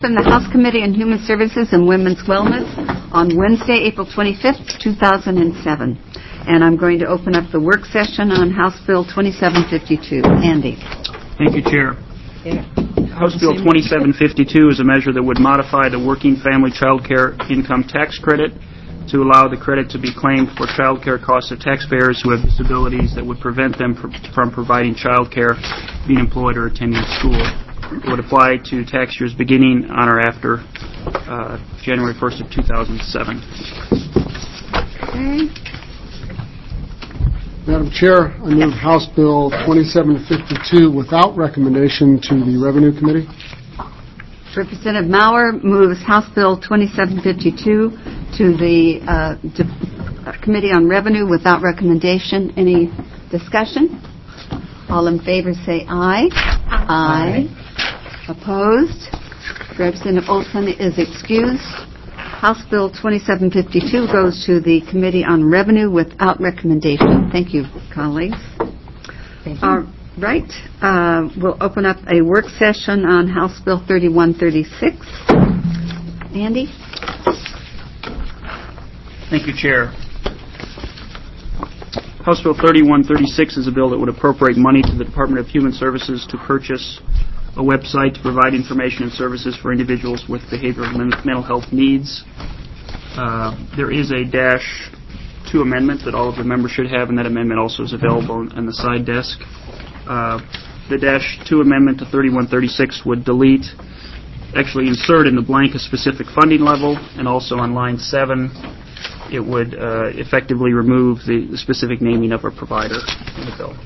From the House Committee on Human Services and Women's Wellness on Wednesday, April 25th, 2007. And I'm going to open up the work session on House Bill 2752. Andy. Thank you, Chair. Yeah. House Bill 2752 is a measure that would modify the Working Family Child Care Income Tax Credit to allow the credit to be claimed for child care costs of taxpayers who have disabilities that would prevent them from providing child care, being employed, or attending school. It would apply to tax years beginning on or after January 1st of 2007. Okay. Madam Chair, I move House Bill 2752 without recommendation to the Revenue Committee. Representative Maurer moves House Bill 2752 to the Committee on Revenue without recommendation. Any discussion? All in favor say aye. Aye. Opposed? Representative Olson is excused. House Bill 2752 goes to the Committee on Revenue without recommendation. Thank you, colleagues. Thank you. All right. We'll open up a work session on House Bill 3136. Andy? Thank you, Chair. House Bill 3136 is a bill that would appropriate money to the Department of Human Services to purchase a website to provide information and services for individuals with behavioral and mental health needs. There is a -2 amendment that all of the members should have, and that amendment also is available on the side desk. The -2 amendment to 3136 would actually insert in the blank a specific funding level, and also on line 7 it would effectively remove the specific naming of a provider in the bill.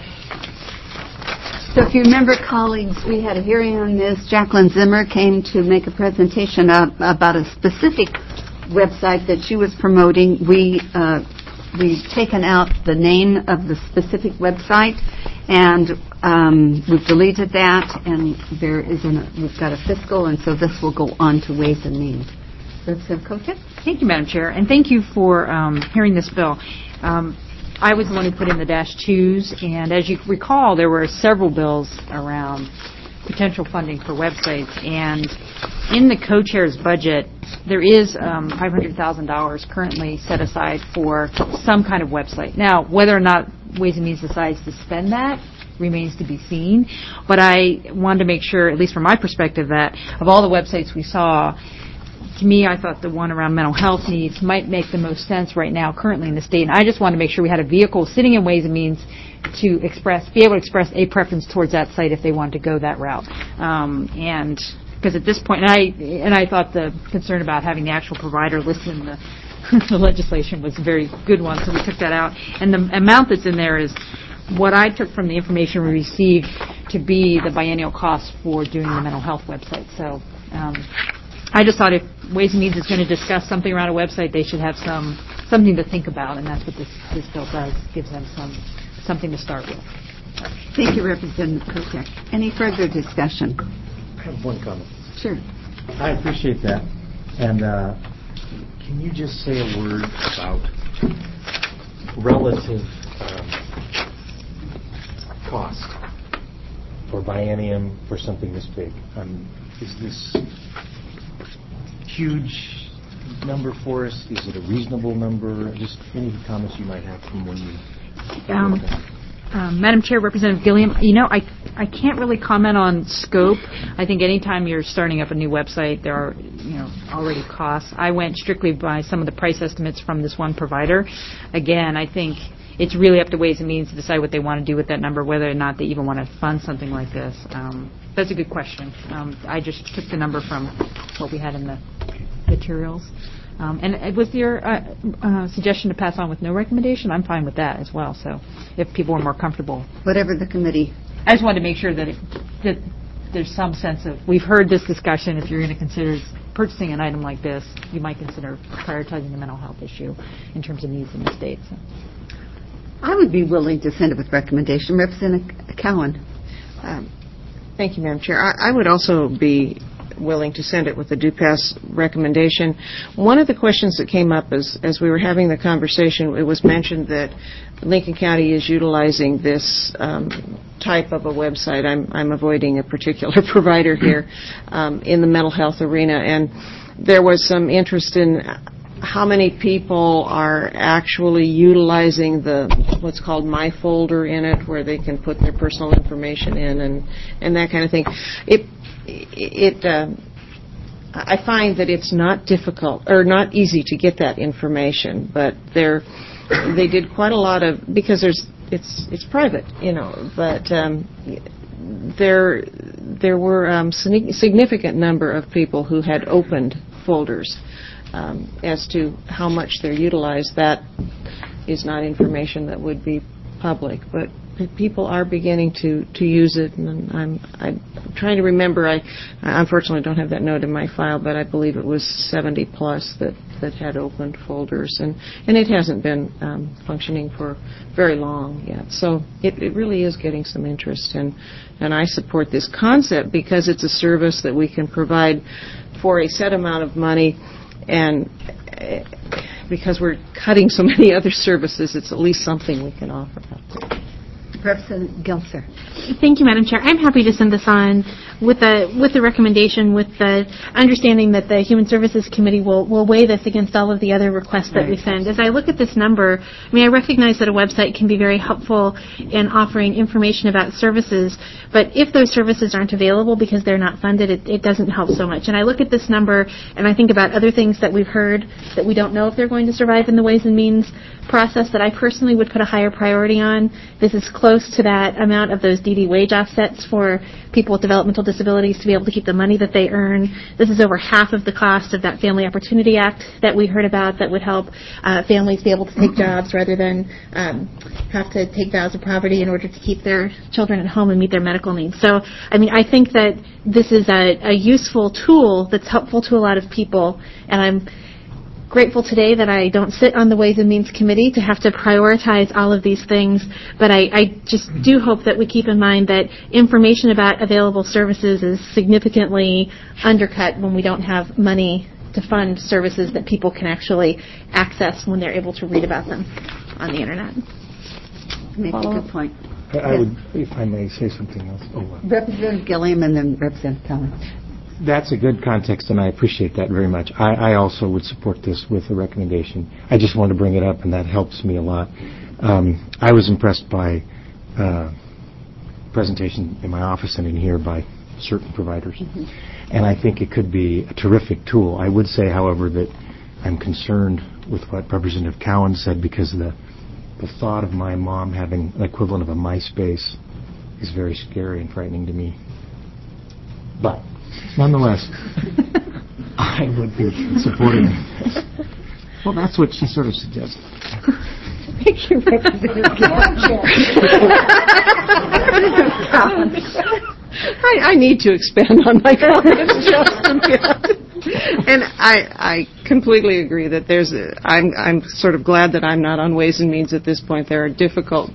So if you remember, colleagues, we had a hearing on this. Jacqueline Zimmer came to make a presentation about a specific website that she was promoting. We've taken out the name of the specific website, and we've deleted that, and we've got a fiscal, and so this will go on to Ways and Means. Representative Kotek? Thank you, Madam Chair, and thank you for hearing this bill. I was the one who put in the -2s, and as you recall, there were several bills around potential funding for websites, and in the co-chair's budget, there is $500,000 currently set aside for some kind of website. Now, whether or not Ways and Means decides to spend that remains to be seen, but I wanted to make sure, at least from my perspective, that of all the websites we saw, to me, I thought the one around mental health needs might make the most sense right now, currently in the state. And I just wanted to make sure we had a vehicle sitting in Ways and Means to be able to express a preference towards that site if they wanted to go that route. And because at this point, and I thought the concern about having the actual provider listed in the legislation was a very good one, so we took that out. And the amount that's in there is what I took from the information we received to be the biennial cost for doing the mental health website. So. I just thought if Ways and Means is going to discuss something around a website, they should have something to think about, and that's what this bill does. Gives them something to start with. Thank you, Representative Kotek. Any further discussion? I have one comment. Sure. I appreciate that. And can you just say a word about relative cost for biennium for something this big? Is this huge number for us? Is it a reasonable number? Just any comments you might have from when you... Madam Chair, Representative Gilliam, I can't really comment on scope. I think anytime you're starting up a new website, there are already costs. I went strictly by some of the price estimates from this one provider. Again, I think it's really up to Ways and Means to decide what they want to do with that number, whether or not they even want to fund something like this. That's a good question. I just took the number from what we had in the materials. And was your suggestion to pass on with no recommendation? I'm fine with that as well. So if people are more comfortable. Whatever the committee. I just wanted to make sure that there's some sense of, we've heard this discussion. If you're going to consider purchasing an item like this, you might consider prioritizing the mental health issue in terms of needs in the state. So. I would be willing to send it with recommendation. Representative Cowan. Thank you, Madam Chair. I would also be willing to send it with a do pass recommendation. One of the questions that came up as we were having the conversation, it was mentioned that Lincoln County is utilizing this type of a website. I'm avoiding a particular provider here in the mental health arena, and there was some interest in how many people are actually utilizing what's called My Folder in it, where they can put their personal information in and that kind of thing. I find that it's not difficult or not easy to get that information, but they did quite a lot of, because it's private, but there were significant number of people who had opened folders. As to how much they're utilized, that is not information that would be public, but people are beginning to use it, and I'm trying to remember. I unfortunately don't have that note in my file, but I believe it was 70 plus that had opened folders, and it hasn't been functioning for very long yet. So it really is getting some interest, and I support this concept because it's a service that we can provide for a set amount of money. And because we're cutting so many other services, it's at least something we can offer. Representative Gelser. Thank you, Madam Chair. I'm happy to send this on with the recommendation, with the understanding that the Human Services Committee will weigh this against all of the other requests that we send. As I look at this number, I recognize that a website can be very helpful in offering information about services, but if those services aren't available because they're not funded, it doesn't help so much. And I look at this number and I think about other things that we've heard that we don't know if they're going to survive in the Ways and Means process that I personally would put a higher priority on. This is close to that amount of those DD wage offsets for people with developmental disabilities to be able to keep the money that they earn. This is over half of the cost of that Family Opportunity Act that we heard about that would help families be able to take jobs rather than have to take vows of poverty in order to keep their children at home and meet their medical needs. So, I think that this is a useful tool that's helpful to a lot of people, and I'm grateful today that I don't sit on the Ways and Means Committee to have to prioritize all of these things, but I just do hope that we keep in mind that information about available services is significantly undercut when we don't have money to fund services that people can actually access when they're able to read about them on the Internet. Make a good point. I would, if I may say something else. Representative Gilliam and then Representative Collins. That's a good context, and I appreciate that very much. I also would support this with a recommendation. I just wanted to bring it up, and that helps me a lot. I was impressed by presentation in my office and in here by certain providers, and I think it could be a terrific tool. I would say, however, that I'm concerned with what Representative Cowan said, because the thought of my mom having an equivalent of a MySpace is very scary and frightening to me. But nonetheless, I would be supporting this. Well, that's what she sort of suggested. Thank you, Representative I need to expand on my comments just a bit. And I completely agree that I'm sort of glad that I'm not on Ways and Means at this point. There are difficult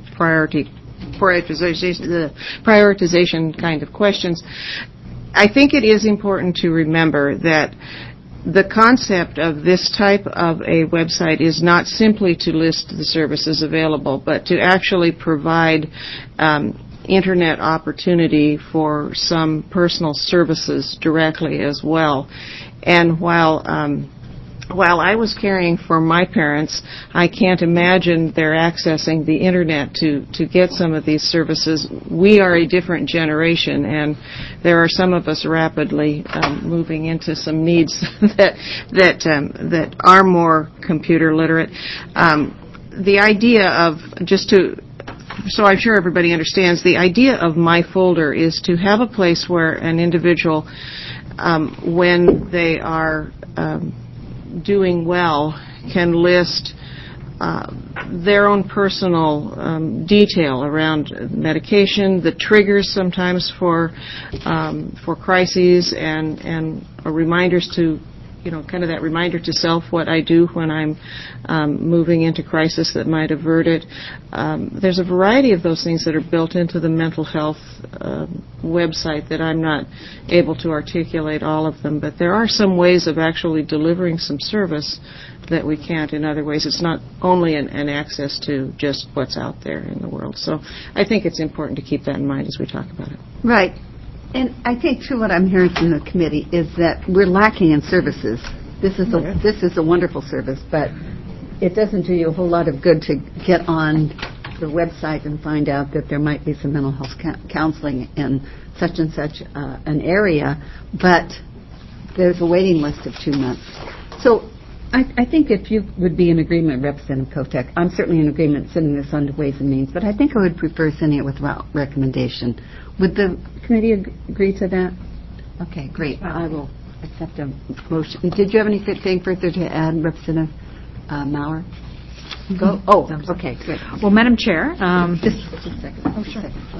prioritization kind of questions. I think it is important to remember that the concept of this type of a website is not simply to list the services available, but to actually provide Internet opportunity for some personal services directly as well. And while I was caring for my parents, I can't imagine they're accessing the Internet to get some of these services. We are a different generation, and there are some of us rapidly moving into some needs that are more computer literate. The idea of, so I'm sure everybody understands, the idea of My Folder is to have a place where an individual, when they are doing well, can list their own personal detail around medication, the triggers sometimes for crises, and reminders to kind of that reminder to self what I do when I'm moving into crisis that might avert it. There's a variety of those things that are built into the mental health website that I'm not able to articulate all of them, but there are some ways of actually delivering some service that we can't in other ways. It's not only an access to just what's out there in the world. So I think it's important to keep that in mind as we talk about it. Right. And I think, too, what I'm hearing from the committee is that we're lacking in services. This is a wonderful service, but it doesn't do you a whole lot of good to get on the website and find out that there might be some mental health counseling in such and such an area, but there's a waiting list of 2 months. So I think if you would be in agreement, Representative Kotek, I'm certainly in agreement sending this on to Ways and Means, but I think I would prefer sending it without recommendation. Would the committee agree to that? Okay, great. I will accept a motion. Did you have anything further to add, Representative Maurer? Go. Oh, okay, good. Well, Madam Chair, Just a second. Oh, sure.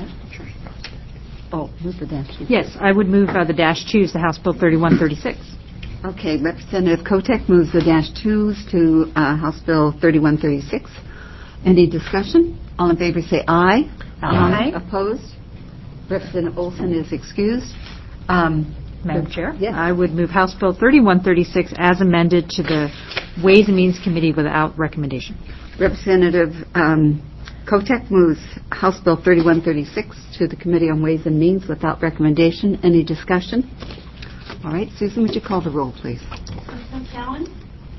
Oh, move the dash. yes, I would move the -2s to House Bill 3136. Okay, Representative Kotek moves the -2s to House Bill 3136. Any discussion? All in favor say aye. Aye. Opposed? Representative Olson is excused. Madam Chair? Yes. I would move House Bill 3136 as amended to the Ways and Means Committee without recommendation. Representative Kotek moves House Bill 3136 to the Committee on Ways and Means without recommendation. Any discussion? All right, Susan, would you call the roll, please? Representative Cowan?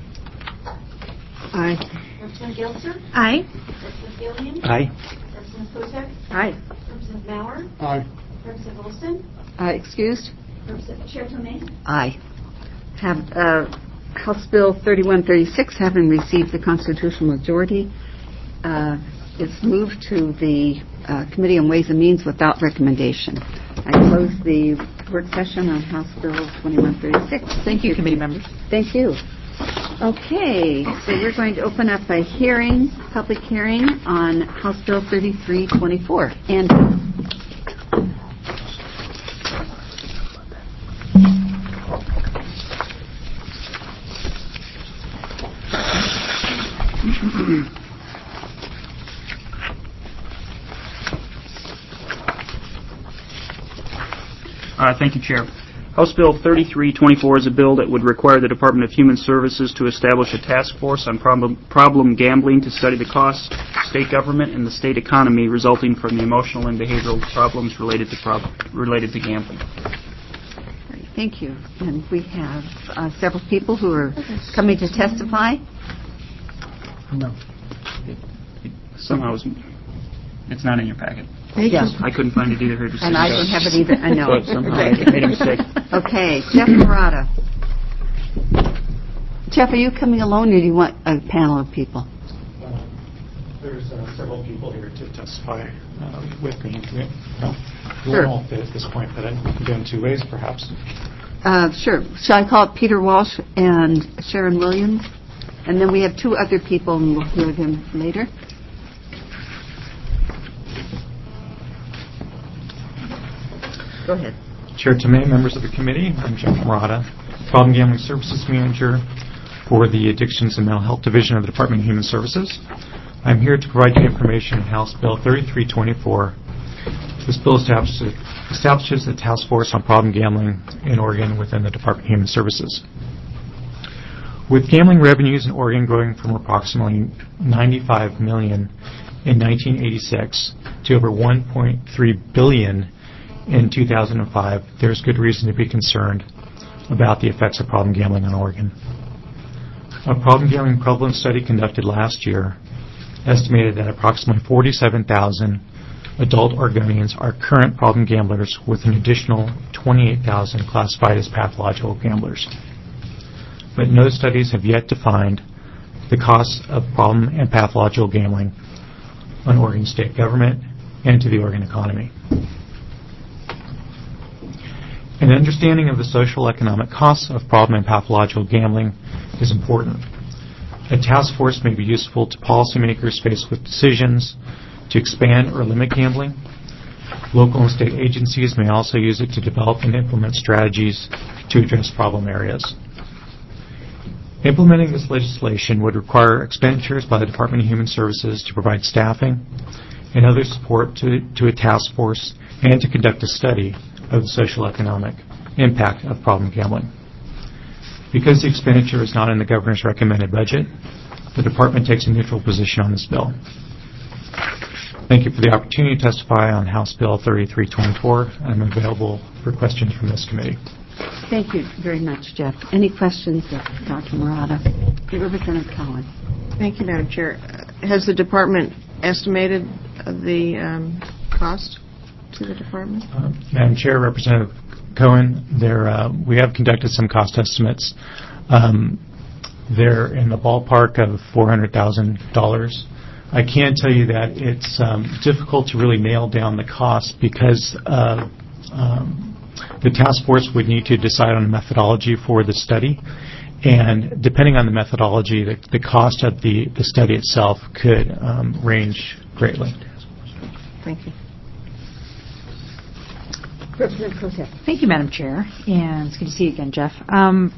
Aye. Representative Gilser? Aye. Representative Gillian? Aye. Representative Kotek? Aye. Representative Maurer? Aye. Representative Olson? Excused? Representative Chair Tomei? Aye. Have House Bill 3136, having received the constitutional majority, is moved to the Committee on Ways and Means without recommendation. I close the work session on House Bill 2136. Thank you, committee members. Thank you. Okay, so we're going to open up a hearing, public hearing on House Bill 3324. And Thank you, Chair. House Bill 3324 is a bill that would require the Department of Human Services to establish a task force on problem gambling to study the costs to state government and the state economy resulting from the emotional and behavioral problems related to gambling. thank you. And we have several people who are coming to testify. No. Somehow it's not in your packet. Yes. I couldn't find it either. And I don't have it either. I know. So somehow I made a mistake. Okay, Jeff Murata. Jeff, are you coming alone, or do you want a panel of people? There's several people here to testify with me. You Sure. won't all fit at this point, but I can do it in 2 ways, perhaps. Sure. Shall I call it Peter Walsh and Sharon Williams? And then we have 2 other people, and we'll hear them later. Go ahead. Chair Tomei, members of the committee, I'm Jeff Murata, Problem Gambling Services Manager for the Addictions and Mental Health Division of the Department of Human Services. I'm here to provide you information on House Bill 3324. This bill establishes a task force on problem gambling in Oregon within the Department of Human Services. With gambling revenues in Oregon growing from approximately $95 million in 1986 to over $1.3 billion in 2005, there's good reason to be concerned about the effects of problem gambling on Oregon. A problem gambling prevalence study conducted last year estimated that approximately 47,000 adult Oregonians are current problem gamblers, with an additional 28,000 classified as pathological gamblers. But no studies have yet defined the costs of problem and pathological gambling on Oregon state government and to the Oregon economy. An understanding of the social economic costs of problem and pathological gambling is important. A task force may be useful to policymakers faced with decisions to expand or limit gambling. Local and state agencies may also use it to develop and implement strategies to address problem areas. Implementing this legislation would require expenditures by the Department of Human Services to provide staffing and other support to a task force and to conduct a study of the social economic impact of problem gambling. Because the expenditure is not in the governor's recommended budget, the department takes a neutral position on this bill. Thank you for the opportunity to testify on House Bill 3324. I'm available for questions from this committee. Thank you very much, Jeff. Any questions of Dr. Murata? Representative Cowan. Thank you, Madam Chair. Has the department estimated the cost to the department? Madam Chair, Representative Cohen, we have conducted some cost estimates. They're in the ballpark of $400,000. I can tell you that it's difficult to really nail down the cost because the task force would need to decide on a methodology for the study, and depending on the methodology, the cost of the study itself could range greatly. Thank you. Representative Kotek. Thank you, Madam Chair, and it's good to see you again, Jeff. I'm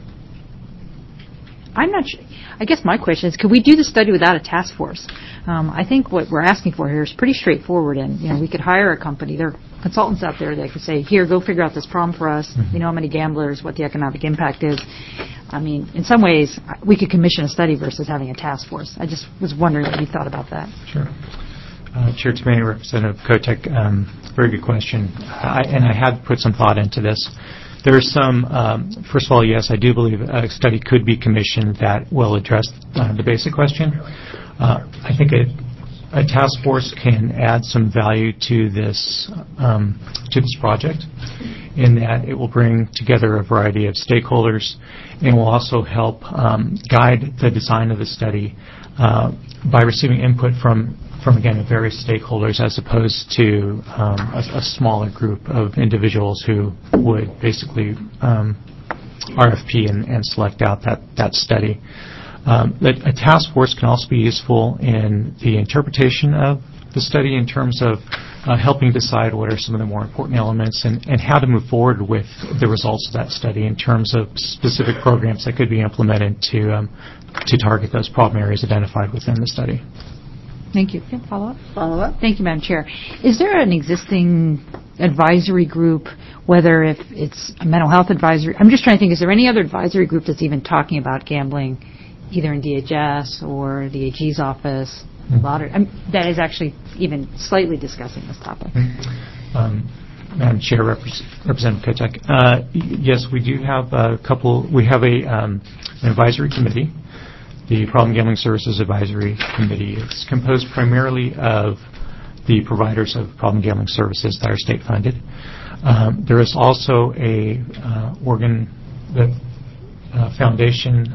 not sure. I guess my question is, could we do the study without a task force? I think what we're asking for here is pretty straightforward, and we could hire a company. There are consultants out there that could say, here, go figure out this problem for us. We know how many gamblers, what the economic impact is. I mean, in some ways, we could commission a study versus having a task force. I just was wondering what you thought about that. Sure. Chair Tomei, Representative Kotek, very good question. I had put some thought into this. There's some, first of all, yes, I do believe a study could be commissioned that will address the basic question. I think a task force can add some value to this project in that it will bring together a variety of stakeholders and will also help guide the design of the study by receiving input from again, various stakeholders as opposed to a smaller group of individuals who would basically RFP and select out that study. A task force can also be useful in the interpretation of the study in terms of helping decide what are some of the more important elements and how to move forward with the results of that study in terms of specific programs that could be implemented to target those problem areas identified within the study. Thank you. Okay, follow-up? Follow-up. Thank you, Madam Chair. Is there an existing advisory group, whether if it's a mental health advisory? I'm just trying to think, is there any other advisory group that's even talking about gambling, either in DHS or the AG's office, that is actually even slightly discussing this topic? Madam Chair, Representative Kotek, yes, we do have a couple. We have an advisory committee. The Problem Gambling Services Advisory Committee is composed primarily of the providers of problem gambling services that are state funded. There is also a foundation,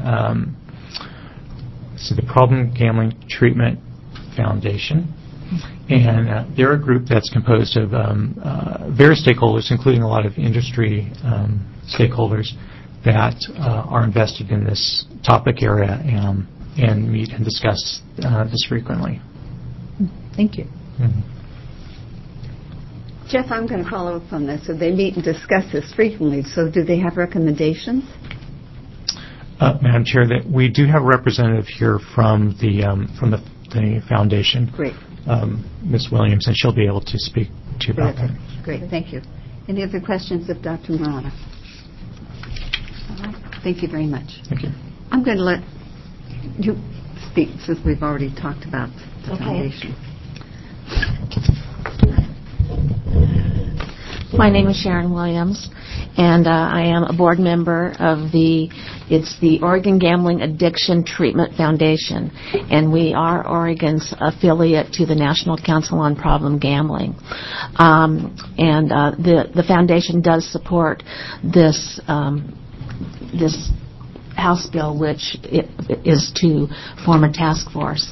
the Problem Gambling Treatment Foundation, and they're a group that's composed of various stakeholders, including a lot of industry stakeholders that are invested in this topic area and meet and discuss this frequently. Thank you. Mm-hmm. Jeff, I'm going to follow up on this. So they meet and discuss this frequently. So do they have recommendations? Madam Chair, that we do have a representative here from the foundation. Great. Ms. Williams, and she'll be able to speak to you about that. Great. Thank you. Any other questions of Dr. Murata? All right. Thank you very much. Thank you. I'm going to let you speak since we've already talked about the foundation. My name is Sharon Williams, and I am a board member of the Oregon Gambling Addiction Treatment Foundation, and we are Oregon's affiliate to the National Council on Problem Gambling. The foundation does support this House bill, which is to form a task force.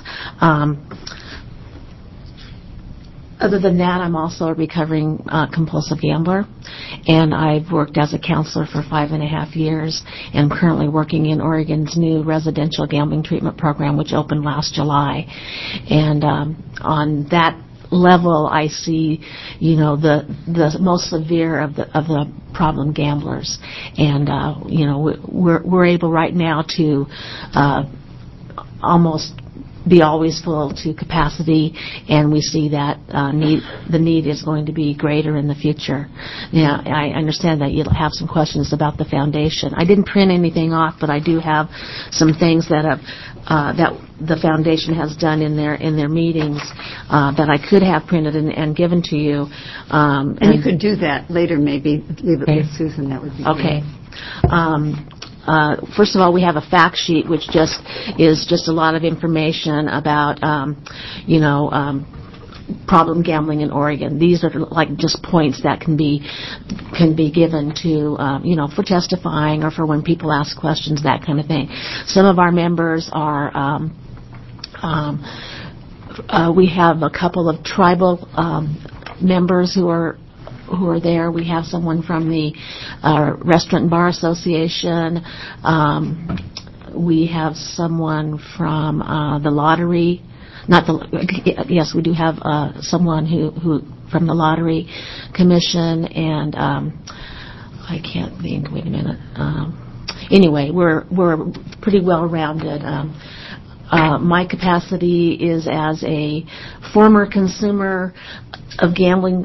Other than that, I'm also a recovering compulsive gambler, and I've worked as a counselor for 5.5 years, and I'm currently working in Oregon's new residential gambling treatment program, which opened last July. And on that level, I see, the most severe of the problem gamblers, and we're able right now to almost be always full to capacity, and we see that the need is going to be greater in the future. Now, I understand that you'll have some questions about the foundation. I didn't print anything off, but I do have some things that the foundation has done in their meetings that I could have printed and given to you. And you could do that later, maybe leave it with Susan. That would be okay. great. First of all, we have a fact sheet, which is just a lot of information about, problem gambling in Oregon. These are like just points that can be given to, for testifying or for when people ask questions, that kind of thing. Some of our members are, we have a couple of tribal members who are there. We have someone from the Restaurant and Bar Association. We have someone from the lottery. Yes, we do have someone who from the Lottery Commission, and I can't think. Wait a minute. Anyway, we're pretty well rounded. My capacity is as a former consumer of gambling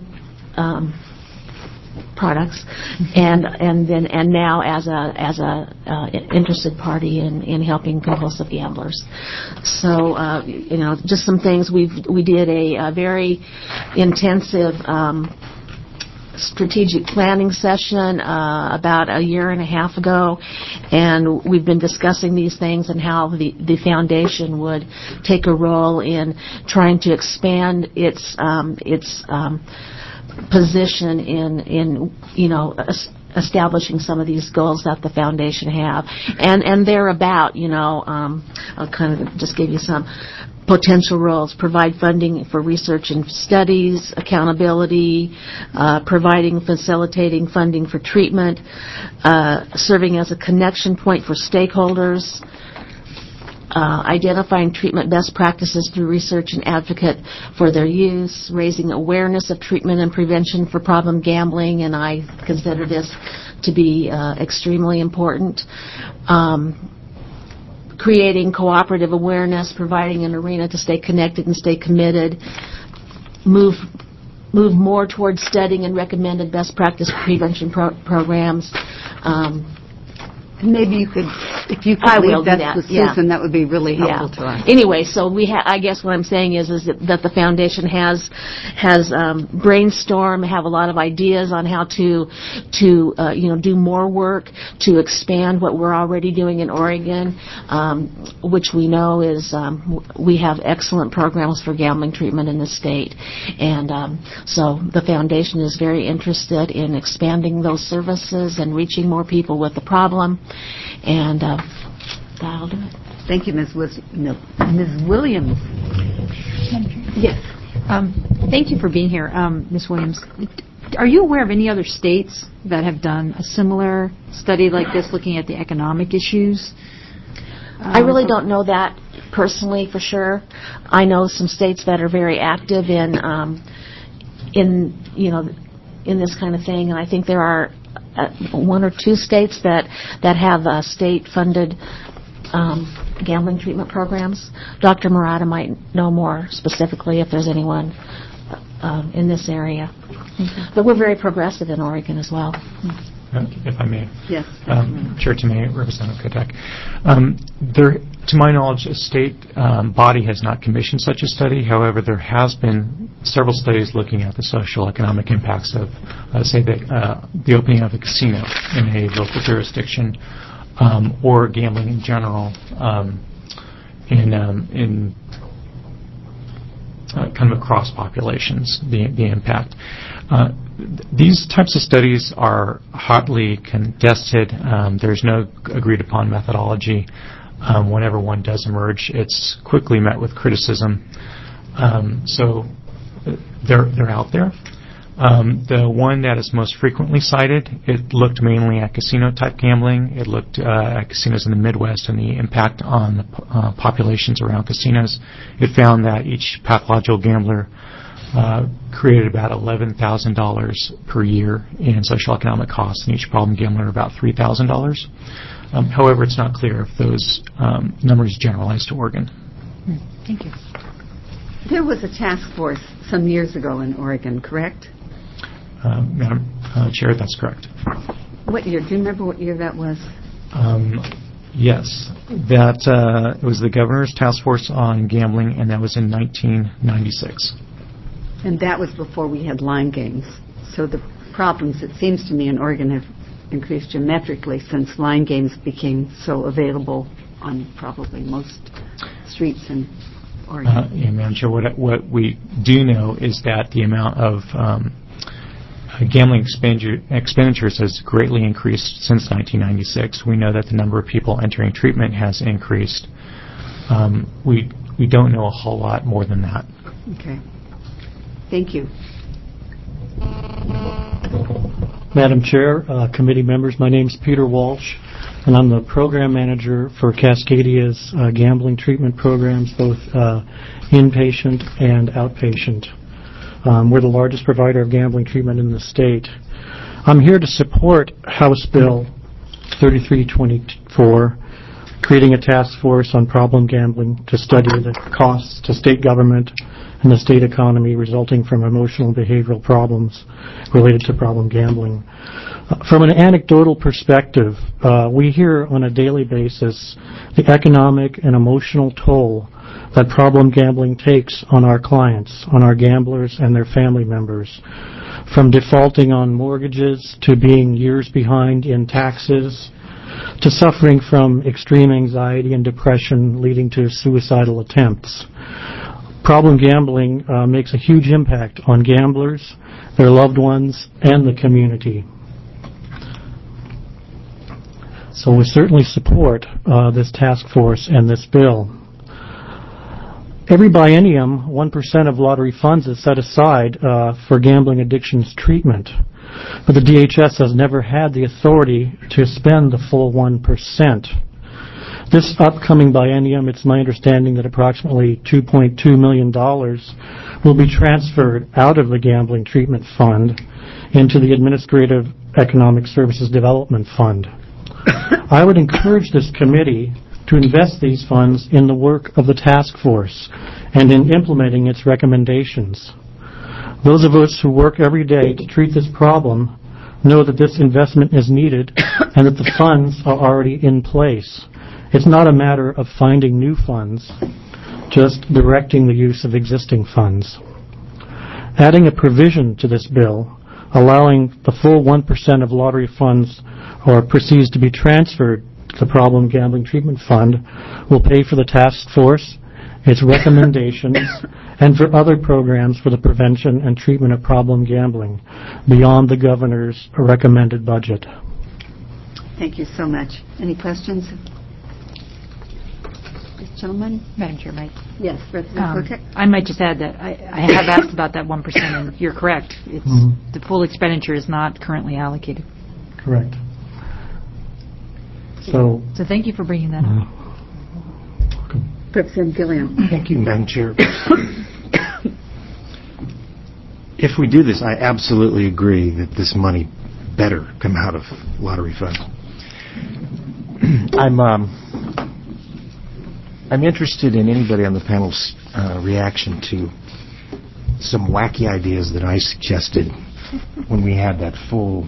products, and now as a interested party in helping compulsive gamblers. So just some things. We did a very intensive strategic planning session about a year and a half ago, and we've been discussing these things and how the foundation would take a role in trying to expand its position in establishing some of these goals that the foundation have, and they're about I'll kind of just give you some potential roles: provide funding for research and studies, accountability, facilitating funding for treatment, serving as a connection point for stakeholders, identifying treatment best practices through research and advocate for their use, raising awareness of treatment and prevention for problem gambling, and I consider this to be extremely important. Creating cooperative awareness, providing an arena to stay connected and stay committed, move more towards studying and recommended best practice prevention programs. Maybe you could, if you could leave that with Susan, that would be really helpful to us. Anyway, so I guess what I'm saying is that the foundation has brainstormed, have a lot of ideas on how to do more work to expand what we're already doing in Oregon, which we know is we have excellent programs for gambling treatment in the state, and so the foundation is very interested in expanding those services and reaching more people with the problem. And that'll do it. Thank you, Ms. Williams. Yes. Thank you for being here, Ms. Williams. Are you aware of any other states that have done a similar study like this, looking at the economic issues? I really don't know that personally for sure. I know some states that are very active in this kind of thing, and I think there are one or two states that have state-funded gambling treatment programs. Dr. Murata might know more specifically if there's anyone in this area. Mm-hmm. But we're very progressive in Oregon as well. If I may. Yes. Chair Tomei, Representative Kotek. To my knowledge, a state body has not commissioned such a study. However, there has been several studies looking at the social economic impacts of, say, the opening of a casino in a local jurisdiction, or gambling in general, in kind of across populations, the impact. These types of studies are hotly contested. There's no agreed upon methodology. Whenever one does emerge, it's quickly met with criticism. So they're out there. The one that is most frequently cited, it looked mainly at casino-type gambling. It looked at casinos in the Midwest and the impact on the populations around casinos. It found that each pathological gambler created about $11,000 per year in social economic costs, and each problem gambler about $3,000. However, it's not clear if those numbers generalize to Oregon. Thank you. There was a task force some years ago in Oregon, correct? Madam Chair, that's correct. What year? Do you remember what year that was? Yes, that it was the Governor's Task Force on Gambling, and that was in 1996. And that was before we had line games. So the problems, it seems to me, in Oregon have increased geometrically since line games became so available on probably most streets in Oregon. Yeah, Madam Chair, what we do know is that the amount of gambling expenditures has greatly increased since 1996. We know that the number of people entering treatment has increased. We don't know a whole lot more than that. Okay. Thank you. Madam Chair, committee members, my name is Peter Walsh, and I'm the program manager for Cascadia's gambling treatment programs, both inpatient and outpatient. We're the largest provider of gambling treatment in the state. I'm here to support House Bill 3324, creating a task force on problem gambling to study the costs to state government and the state economy resulting from emotional and behavioral problems related to problem gambling. From an anecdotal perspective, we hear on a daily basis the economic and emotional toll that problem gambling takes on our clients, on our gamblers and their family members, from defaulting on mortgages to being years behind in taxes to suffering from extreme anxiety and depression leading to suicidal attempts. Problem gambling makes a huge impact on gamblers, their loved ones, and the community. So we certainly support this task force and this bill. Every biennium, 1% of lottery funds is set aside for gambling addictions treatment. But the DHS has never had the authority to spend the full 1%. This upcoming biennium, it's my understanding that approximately $2.2 million will be transferred out of the Gambling Treatment Fund into the Administrative Economic Services Development Fund. I would encourage this committee to invest these funds in the work of the task force and in implementing its recommendations. Those of us who work every day to treat this problem know that this investment is needed and that the funds are already in place. It's not a matter of finding new funds, just directing the use of existing funds. Adding a provision to this bill allowing the full 1% of lottery funds or proceeds to be transferred to the Problem Gambling Treatment Fund will pay for the task force, its recommendations, and for other programs for the prevention and treatment of problem gambling beyond the governor's recommended budget. Thank you so much. Any questions? This gentleman? Madam Chair, Mike. Yes, Representative Kotek. I might just add that I have asked about that 1%, and you're correct. It's the full expenditure is not currently allocated. Correct. So thank you for bringing that up. Representative Gilliam. Thank you, Madam Chair. If we do this, I absolutely agree that this money better come out of lottery fund. I'm interested in anybody on the panel's reaction to some wacky ideas that I suggested when we had that full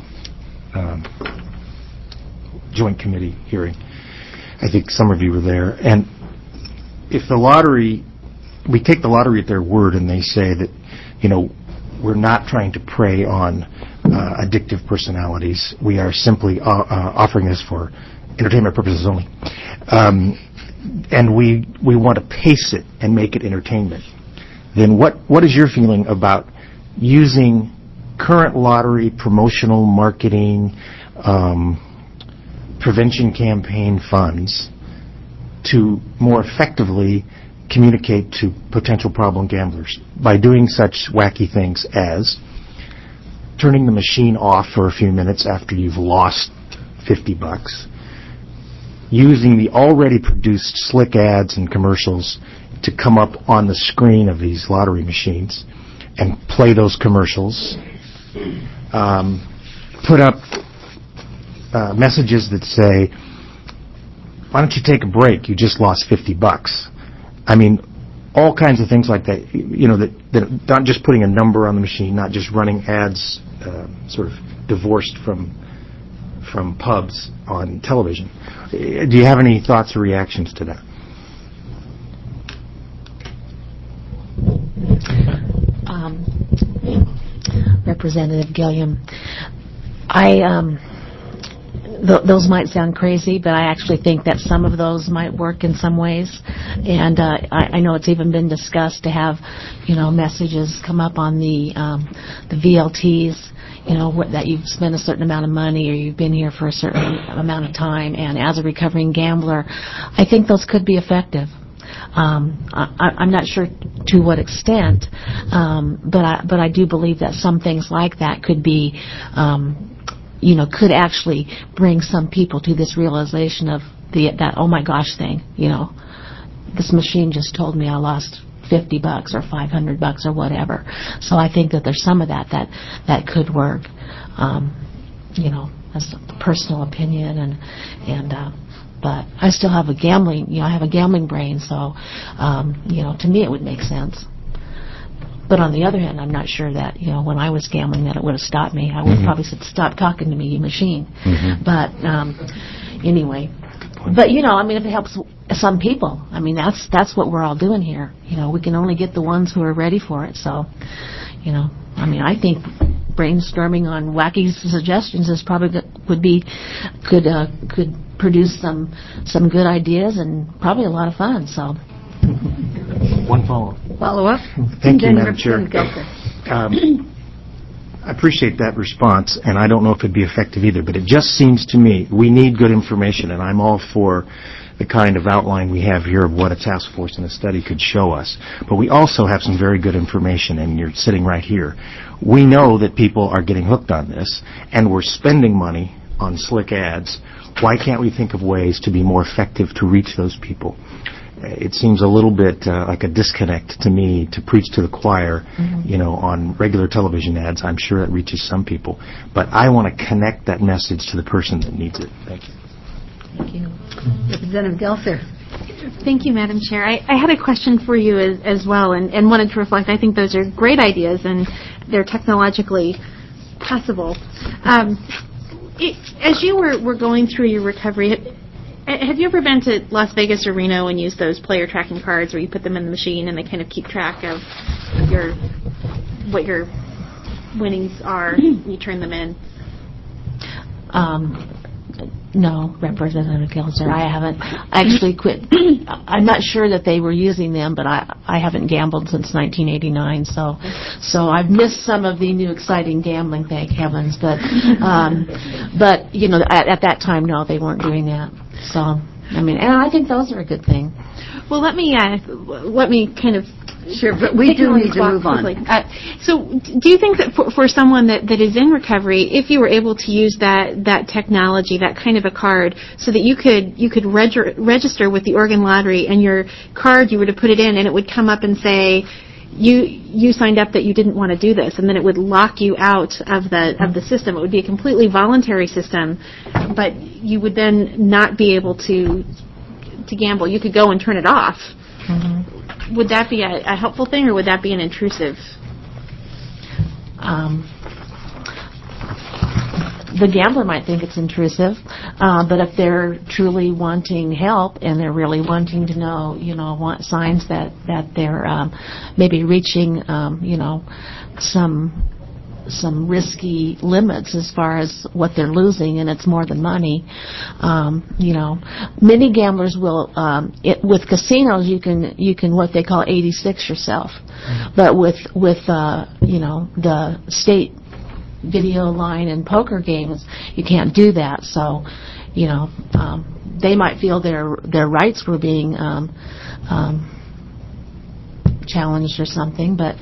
joint committee hearing. I think some of you were there. And if the lottery, we take the lottery at their word and they say that, you know, we're not trying to prey on addictive personalities. We are simply offering this for entertainment purposes only. And we want to pace it and make it entertainment. Then what is your feeling about using current lottery promotional marketing prevention campaign funds to more effectively communicate to potential problem gamblers by doing such wacky things as turning the machine off for a few minutes after you've lost $50, using the already produced slick ads and commercials to come up on the screen of these lottery machines, and play those commercials. Put up messages that say, why don't you take a break? You just lost $50. I mean, all kinds of things like that, that not just putting a number on the machine, not just running ads sort of divorced from pubs on television. Do you have any thoughts or reactions to that? Representative Gilliam, those might sound crazy, but I actually think that some of those might work in some ways. And I know it's even been discussed to have, messages come up on the VLTs, that you've spent a certain amount of money or you've been here for a certain amount of time. And as a recovering gambler, I think those could be effective. I'm not sure to what extent, but I do believe that some things like that could be, could actually bring some people to this realization of that oh my gosh thing. This machine just told me I lost $50 or $500 or whatever. So I think that there's some of that could work. As a personal opinion but I still have a gambling brain, so, to me it would make sense. But on the other hand, I'm not sure that, when I was gambling that it would have stopped me. I would have probably said, stop talking to me, you machine. Mm-hmm. But, anyway. But, if it helps some people, that's what we're all doing here. We can only get the ones who are ready for it. So, I think brainstorming on wacky suggestions is probably could produce some good ideas and probably a lot of fun. So, one follow-up. Follow-up. Thank you, Madam Chair. I appreciate that response, and I don't know if it'd be effective either. But it just seems to me we need good information, and I'm all for the kind of outline we have here of what a task force and a study could show us. But we also have some very good information, and you're sitting right here. We know that people are getting hooked on this, and we're spending money on slick ads. Why can't we think of ways to be more effective to reach those people? It seems a little bit like a disconnect to me to preach to the choir, on regular television ads. I'm sure it reaches some people. But I want to connect that message to the person that needs it. Thank you. Thank you. Representative Gelser. Thank you, Madam Chair. I had a question for you as well and wanted to reflect. I think those are great ideas and they're technologically possible. As you were going through your recovery, have you ever been to Las Vegas or Reno and used those player tracking cards where you put them in the machine and they kind of keep track of what your winnings are and you turn them in? No, Representative Gelser, I haven't actually quit. I'm not sure that they were using them, but I haven't gambled since 1989, so I've missed some of the new exciting gambling, thank heavens. But at that time, no, they weren't doing that. So and I think those are a good thing. Well, let me kind of. Sure, but we do need to move on. So do you think that for someone that is in recovery, if you were able to use that technology, that kind of a card, so that you could register with the Oregon Lottery and your card, you were to put it in and it would come up and say, you signed up that you didn't want to do this, and then it would lock you out of the system. It would be a completely voluntary system, but you would then not be able to gamble. You could go and turn it off. Mm-hmm. Would that be a helpful thing, or would that be an intrusive? The gambler might think it's intrusive, but if they're truly wanting help and they're really wanting to know, want signs that they're maybe reaching, some risky limits as far as what they're losing, and it's more than money. Many gamblers will. With casinos, you can what they call 86 yourself, but with the state video line and poker games, you can't do that. So, they might feel their rights were being challenged or something, but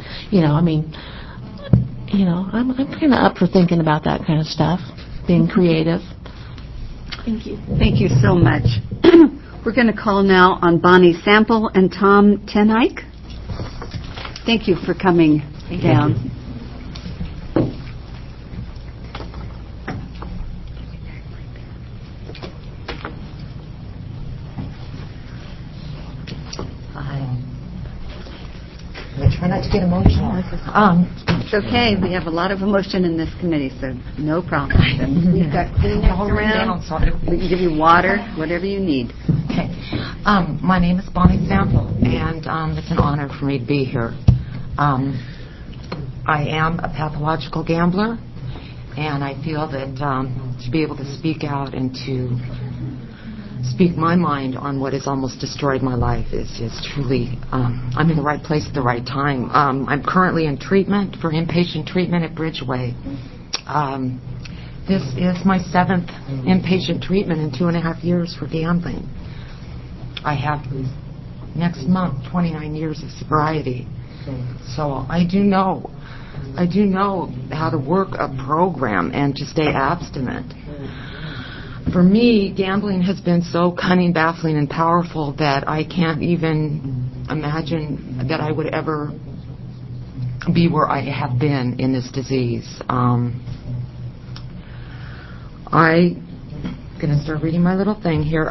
I'm kind of up for thinking about that kind of stuff, being creative. Thank you. Thank you so much. We're going to call now on Bonnie Sample and Tom Tenike. Thank you for coming Down. I try not to get emotional. It's okay. We have a lot of emotion in this committee, so no problem. And we've got Kleenex around. We can give you water, whatever you need. Okay. My name is Bonnie Sample, and it's an honor for me to be here. I am a pathological gambler, and I feel that to be able to speak out and to speak my mind on what has almost destroyed my life is truly, I'm in the right place at the right time. I'm currently in treatment for inpatient treatment at Bridgeway. This is my 7th inpatient treatment in 2.5 years for gambling. I have next month 29 years of sobriety. So I do know how to work a program and to stay abstinent. For me, gambling has been so cunning, baffling, and powerful that I can't even imagine that I would ever be where I have been in this disease. I'm going to start reading my little thing here.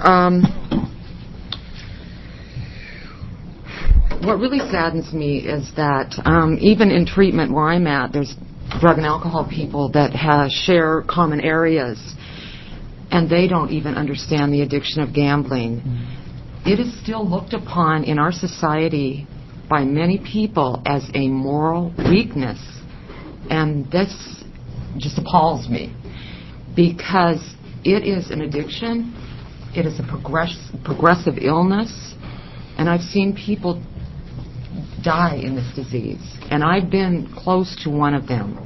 What really saddens me is that even in treatment where I'm at, there's drug and alcohol people that share common areas, and they don't even understand the addiction of gambling. It is still looked upon in our society by many people as a moral weakness, and this just appalls me because it is an addiction, it is a progressive illness, and I've seen people die in this disease, and I've been close to one of them.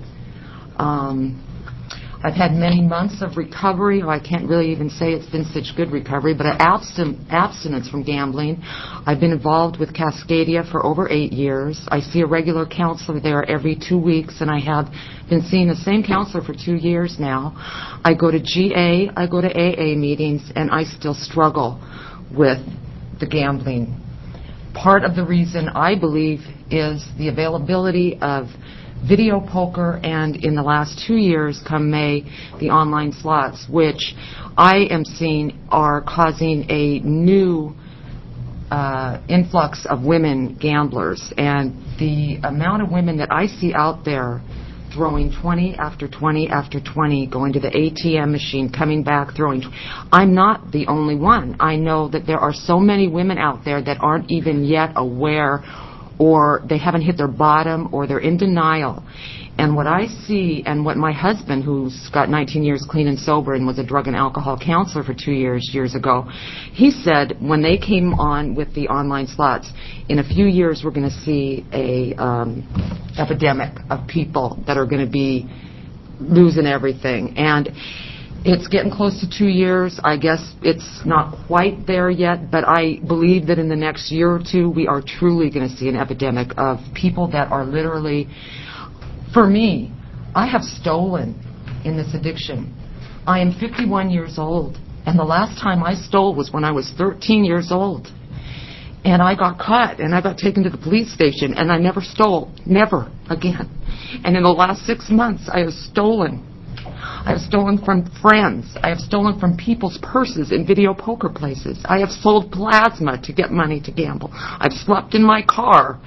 I've had many months of recovery. I can't really even say it's been such good recovery, but abstinence from gambling. I've been involved with Cascadia for over 8 years. I see a regular counselor there every 2 weeks, and I have been seeing the same counselor for 2 years now. I go to GA, I go to AA meetings, and I still struggle with the gambling. Part of the reason, I believe, is the availability of video poker, and in the last 2 years, come May, the online slots, which I am seeing are causing a new influx of women gamblers. And the amount of women that I see out there throwing 20 after 20 after 20, going to the ATM machine, coming back, throwing. I'm not the only one. I know that there are so many women out there that aren't even yet aware, or they haven't hit their bottom, or they're in denial. And what I see, and what my husband, who's got 19 years clean and sober and was a drug and alcohol counselor for 2 years ago, he said when they came on with the online slots, in a few years we're going to see a epidemic of people that are going to be losing everything. And it's getting close to 2 years. I guess it's not quite there yet, but I believe that in the next year or two we are truly going to see an epidemic of people that are literally, for me, I have stolen in this addiction. I am 51 years old, and the last time I stole was when I was 13 years old. And I got caught, and I got taken to the police station, and I never stole, never again. And in the last 6 months, I have stolen. I have stolen from friends. I have stolen from people's purses in video poker places. I have sold plasma to get money to gamble. I've slept in my car.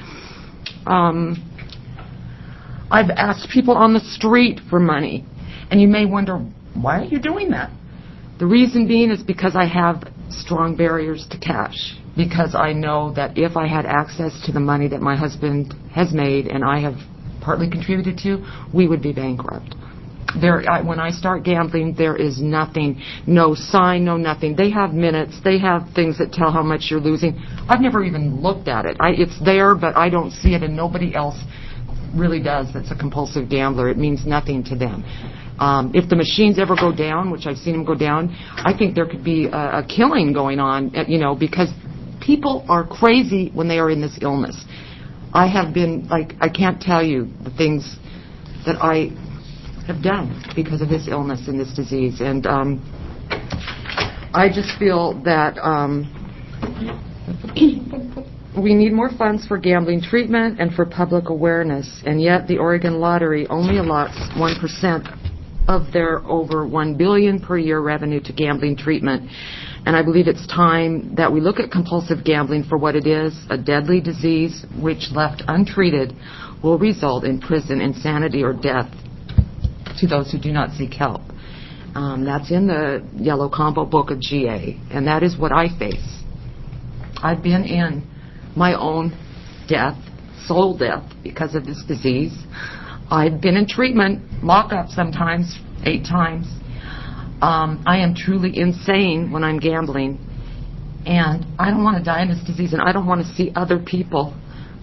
I've asked people on the street for money. And you may wonder, why are you doing that? The reason being is because I have strong barriers to cash. Because I know that if I had access to the money that my husband has made and I have partly contributed to, we would be bankrupt. When I start gambling, there is nothing, no sign, no nothing. They have minutes. They have things that tell how much you're losing. I've never even looked at it. It's there, but I don't see it, and nobody else really does that's a compulsive gambler. It means nothing to them. If the machines ever go down, which I've seen them go down, I think there could be a killing going on, because people are crazy when they are in this illness. I have been, I can't tell you the things that I have done because of this illness and this disease. And I just feel that we need more funds for gambling treatment and for public awareness, and yet the Oregon Lottery only allots 1% of their over $1 billion per year revenue to gambling treatment. And I believe it's time that we look at compulsive gambling for what it is, a deadly disease which, left untreated, will result in prison, insanity, or death to those who do not seek help. That's in the Yellow Combo Book of GA, and that is what I face. I've been in my own death, soul death, because of this disease. I've been in treatment, lockup sometimes, 8 times. I am truly insane when I'm gambling, and I don't want to die in this disease, and I don't want to see other people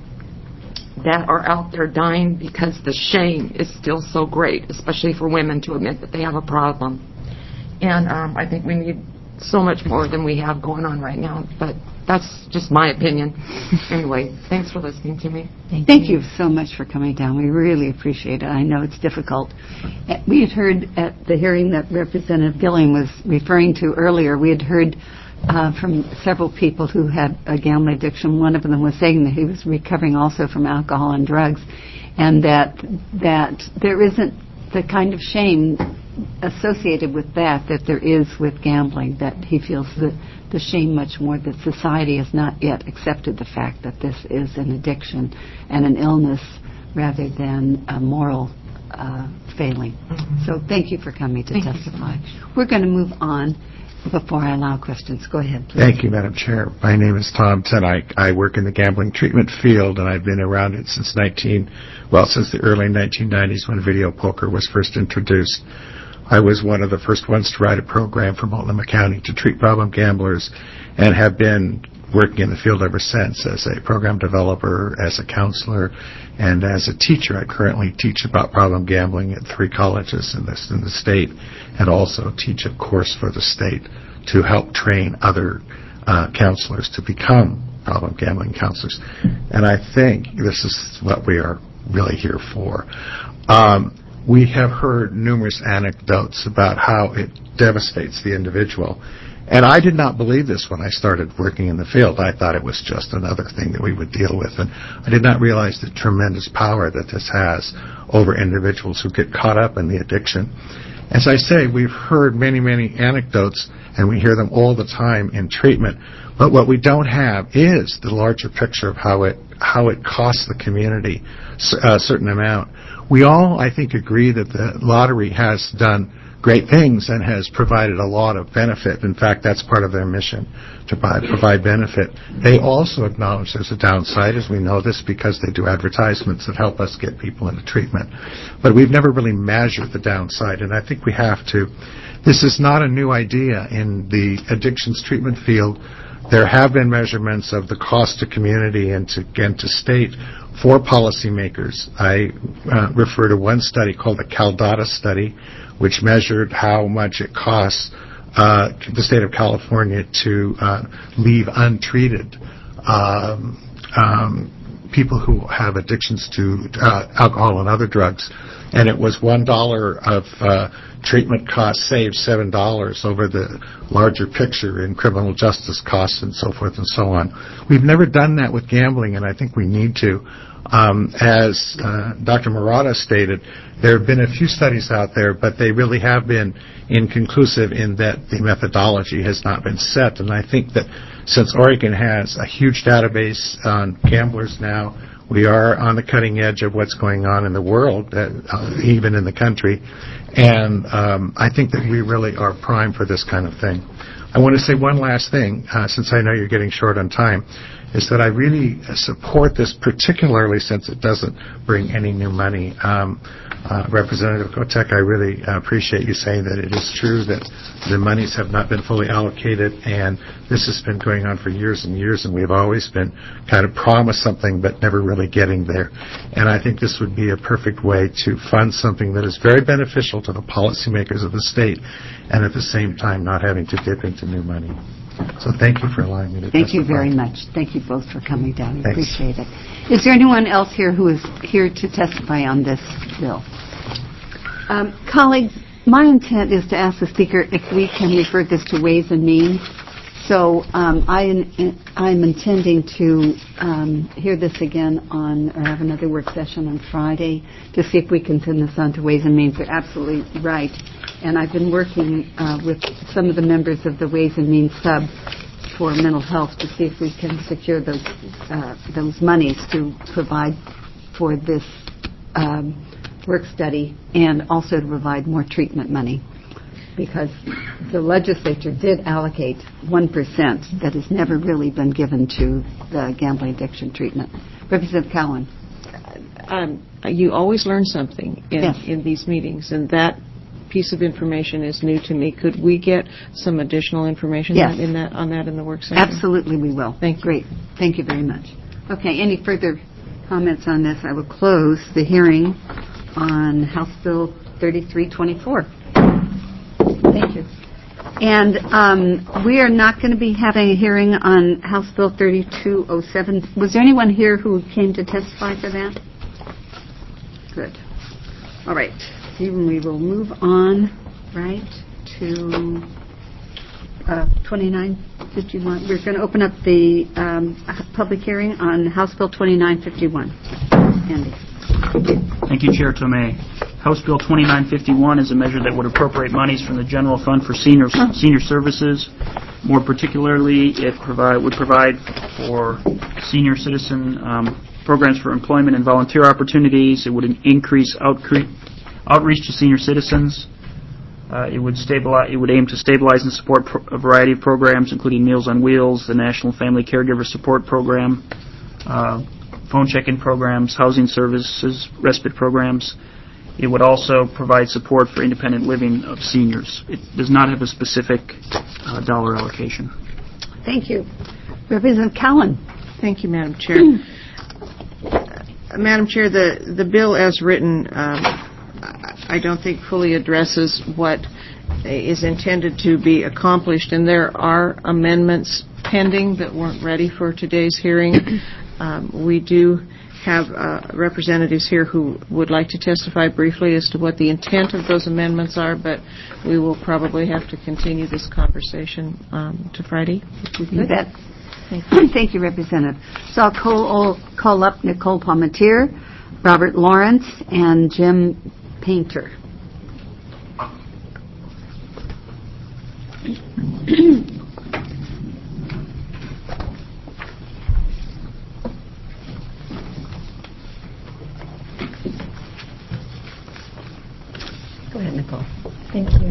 that are out there dying because the shame is still so great, especially for women to admit that they have a problem. And I think we need so much more than we have going on right now, but that's just my opinion. Anyway, thanks for listening to me. Thank you so much for coming down. We really appreciate it. I know it's difficult. We had heard at the hearing that Representative Gilliam was referring to earlier, we had heard from several people who had a gambling addiction. One of them was saying that he was recovering also from alcohol and drugs, and that there isn't the kind of shame associated with that there is with gambling, that he feels the shame much more that society has not yet accepted the fact that this is an addiction and an illness rather than a moral failing. So thank you for coming to testify. We're going to move on before I allow questions. Go ahead, please. Thank you, Madam Chair. My name is Tom Tenike. I work in the gambling treatment field, and I've been around it since the early 1990s when video poker was first introduced. I was one of the first ones to write a program for Multnomah County to treat problem gamblers, and have been working in the field ever since as a program developer, as a counselor, and as a teacher. I currently teach about problem gambling at 3 colleges in the state, and also teach a course for the state to help train other counselors to become problem gambling counselors. And I think this is what we are really here for. We have heard numerous anecdotes about how it devastates the individual. And I did not believe this when I started working in the field. I thought it was just another thing that we would deal with. And I did not realize the tremendous power that this has over individuals who get caught up in the addiction. As I say, we've heard many, many anecdotes, and we hear them all the time in treatment. But what we don't have is the larger picture of how it costs the community a certain amount. We all, I think, agree that the lottery has done great things and has provided a lot of benefit. In fact, that's part of their mission, to provide benefit. They also acknowledge there's a downside, as we know this, because they do advertisements that help us get people into treatment. But we've never really measured the downside, and I think we have to. This is not a new idea in the addictions treatment field. There have been measurements of the cost to community and to state for policymakers. I refer to one study called the CalDATA study, which measured how much it costs the state of California to leave untreated people who have addictions to alcohol and other drugs. And it was $1 of treatment costs saved $7 over the larger picture in criminal justice costs and so forth and so on. We've never done that with gambling, and I think we need to. As Dr. Murata stated, there have been a few studies out there, but they really have been inconclusive in that the methodology has not been set. And I think that since Oregon has a huge database on gamblers now, we are on the cutting edge of what's going on in the world, even in the country. And I think that we really are primed for this kind of thing. I want to say one last thing, since I know you're getting short on time, is that I really support this, particularly since it doesn't bring any new money. Representative Kotek, I really appreciate you saying that it is true that the monies have not been fully allocated, and this has been going on for years and years, and we've always been kind of promised something but never really getting there. And I think this would be a perfect way to fund something that is very beneficial to the policymakers of the state, and at the same time not having to dip into new money. So thank you for allowing me to testify. Thank you very much. Thank you both for coming down. I Thanks. appreciate it. Is there anyone else here who is here to testify on this bill? Colleagues, my intent is to ask the Speaker if we can refer this to Ways and Means So I'm intending to hear this again or have another work session on Friday to see if we can send this on to Ways and Means. You're absolutely right. And I've been working with some of the members of the Ways and Means sub for mental health to see if we can secure those monies to provide for this work study and also to provide more treatment money, because the legislature did allocate 1% that has never really been given to the gambling addiction treatment. Representative Cowan. You always learn something Yes. in these meetings, and that piece of information is new to me. Could we get some additional information Yes. on that in the work session? Absolutely, we will. Thank you. Great. Thank you very much. Okay, any further comments on this? I will close the hearing on House Bill 3324. Thank you. And we are not going to be having a hearing on House Bill 3207. Was there anyone here who came to testify for that? Good. All right. Stephen, we will move on, right, to 2951. We're going to open up the public hearing on House Bill 2951. Andy. Thank you, Chair Tomei. House Bill 2951 is a measure that would appropriate monies from the General Fund for senior services. More particularly, it would provide for senior citizen programs for employment and volunteer opportunities. It would increase outreach to senior citizens. It would aim to stabilize and support a variety of programs, including Meals on Wheels, the National Family Caregiver Support Program, phone check-in programs, housing services, respite programs. It would also provide support for independent living of seniors. It does not have a specific dollar allocation. Thank you. Representative Cowan. Thank you, Madam Chair. Madam Chair, the bill as written, I don't think fully addresses what is intended to be accomplished, and there are amendments pending that weren't ready for today's hearing. We do have representatives here who would like to testify briefly as to what the intent of those amendments are, but we will probably have to continue this conversation to Friday. You bet. Thank you, Representative. So I'll call up Nicole Palmatier, Robert Lawrence, and Jim Painter. Go ahead, Nicole. Thank you.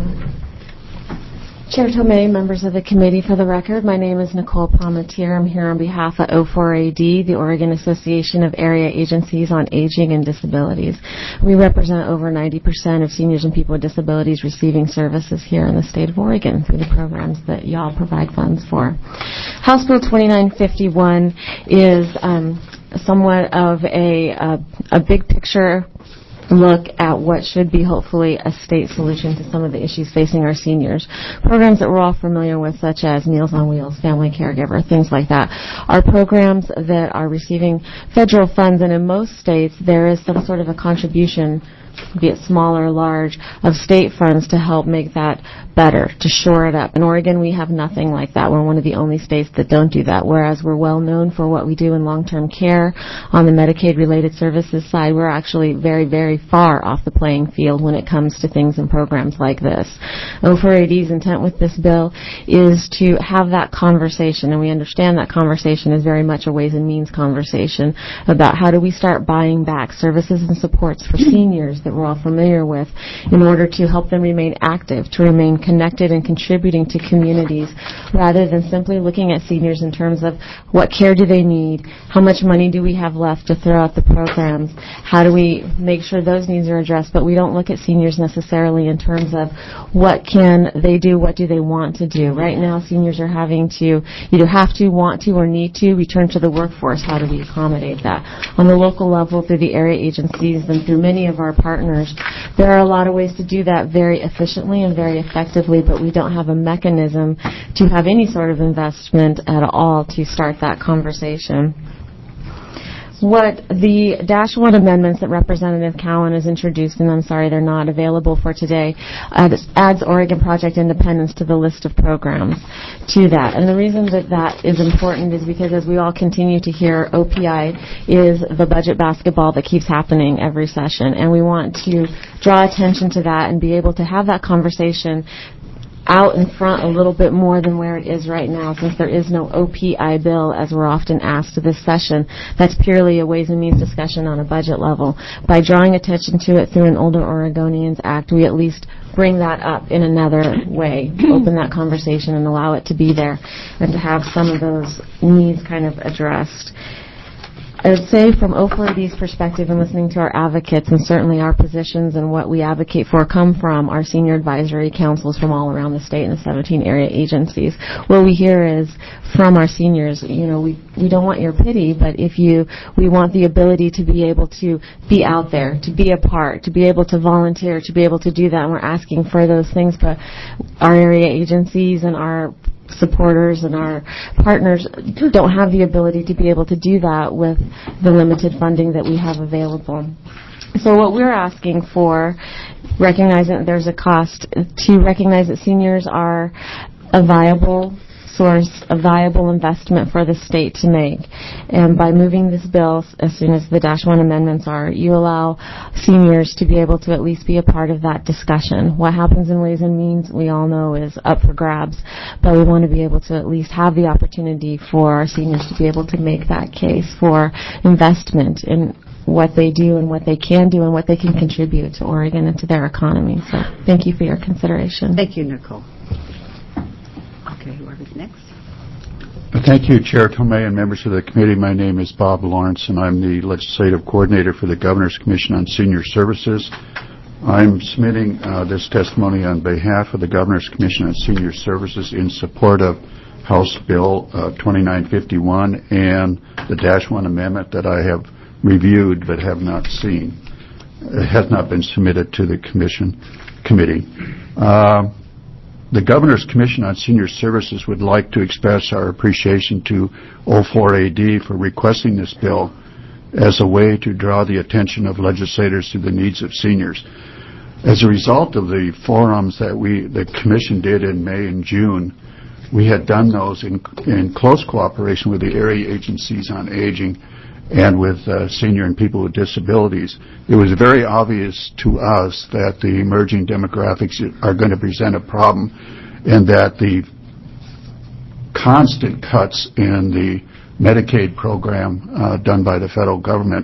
Chair Tomei, members of the committee, for the record, my name is Nicole Palmatier. I'm here on behalf of O4AD, the Oregon Association of Area Agencies on Aging and Disabilities. We represent over 90% of seniors and people with disabilities receiving services here in the state of Oregon through the programs that y'all provide funds for. House Bill 2951 is somewhat of a big picture look at what should be hopefully a state solution to some of the issues facing our seniors. Programs that we're all familiar with, such as Meals on Wheels, Family Caregiver, things like that, are programs that are receiving federal funds, and in most states there is some sort of a contribution, be it small or large, of state funds to help make that better, to shore it up. In Oregon, we have nothing like that. We're one of the only states that don't do that, whereas we're well known for what we do in long-term care. On the Medicaid-related services side, we're actually very, very far off the playing field when it comes to things and programs like this. O4AD's intent with this bill is to have that conversation, and we understand that conversation is very much a Ways and Means conversation about how do we start buying back services and supports for seniors that we're all familiar with in order to help them remain active, to remain connected and contributing to communities, rather than simply looking at seniors in terms of what care do they need, how much money do we have left to throw out the programs, how do we make sure those needs are addressed, but we don't look at seniors necessarily in terms of what can they do, what do they want to do. Right now, seniors are having to either have to, want to, or need to return to the workforce. How do we accommodate that? On the local level, through the area agencies and through many of our partners, there are a lot of ways to do that very efficiently and very effectively, but we don't have a mechanism to have any sort of investment at all to start that conversation. What the -1 amendments that Representative Cowan has introduced, and I'm sorry they're not available for today, adds Oregon Project Independence to the list of programs to that. And the reason that that is important is because as we all continue to hear, OPI is the budget basketball that keeps happening every session. And we want to draw attention to that and be able to have that conversation out in front a little bit more than where it is right now, since there is no OPI bill, as we're often asked this session. That's purely a Ways and Means discussion on a budget level. By drawing attention to it through an Older Oregonians Act, we at least bring that up in another way, open that conversation and allow it to be there, and to have some of those needs kind of addressed. I would say from O4AD's perspective and listening to our advocates, and certainly our positions and what we advocate for come from our senior advisory councils from all around the state and the 17 area agencies. What we hear is from our seniors, we don't want your pity, but we want the ability to be able to be out there, to be a part, to be able to volunteer, to be able to do that, and we're asking for those things, but our area agencies and our supporters and our partners don't have the ability to be able to do that with the limited funding that we have available. So what we're asking for, recognizing that there's a cost, to recognize that seniors are a viable source, a viable investment for the state to make. And by moving this bill, as soon as the -1 amendments are, you allow seniors to be able to at least be a part of that discussion. What happens in Ways and Means, we all know, is up for grabs, but we want to be able to at least have the opportunity for our seniors to be able to make that case for investment in what they do and what they can do and what they can contribute to Oregon and to their economy. So thank you for your consideration. Thank you, Nicole. Okay, whoever's next. Thank you, Chair Tomei and members of the committee. My name is Bob Lawrence, and I'm the Legislative Coordinator for the Governor's Commission on Senior Services. I'm submitting this testimony on behalf of the Governor's Commission on Senior Services in support of House Bill 2951 and the -1 amendment that I have reviewed but have not seen. It has not been submitted to the committee. The Governor's Commission on Senior Services would like to express our appreciation to O4AD for requesting this bill as a way to draw the attention of legislators to the needs of seniors. As a result of the forums that the Commission did in May and June, we had done those in close cooperation with the area agencies on aging and with senior and people with disabilities. It was very obvious to us that the emerging demographics are going to present a problem, and that the constant cuts in the Medicaid program done by the federal government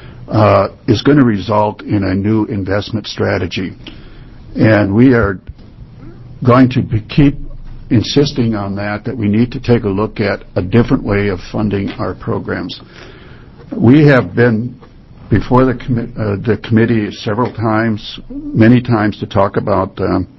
is going to result in a new investment strategy. And we are going to keep insisting on that we need to take a look at a different way of funding our programs. We have been before the committee several times, many times, to talk about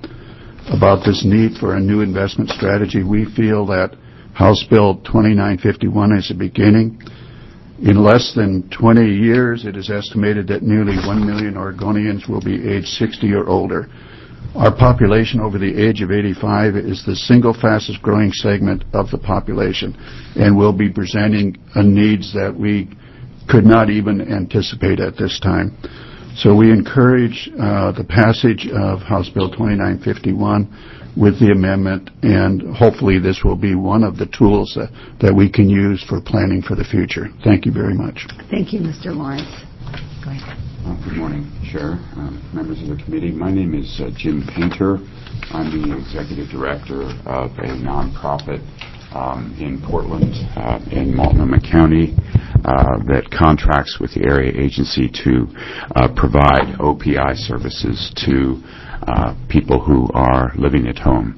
this need for a new investment strategy. We feel that House Bill 2951 is a beginning. In less than 20 years, it is estimated that nearly 1 million Oregonians will be age 60 or older. Our population over the age of 85 is the single fastest growing segment of the population, and will be presenting needs that we could not even anticipate at this time. So we encourage the passage of House Bill 2951 with the amendment, and hopefully this will be one of the tools that we can use for planning for the future. Thank you very much. Thank you, Mr. Lawrence. Go ahead. Good morning, Chair, members of the committee. My name is Jim Painter. I'm the Executive Director of a nonprofit in Portland, in Multnomah County, that contracts with the area agency to provide OPI services to people who are living at home.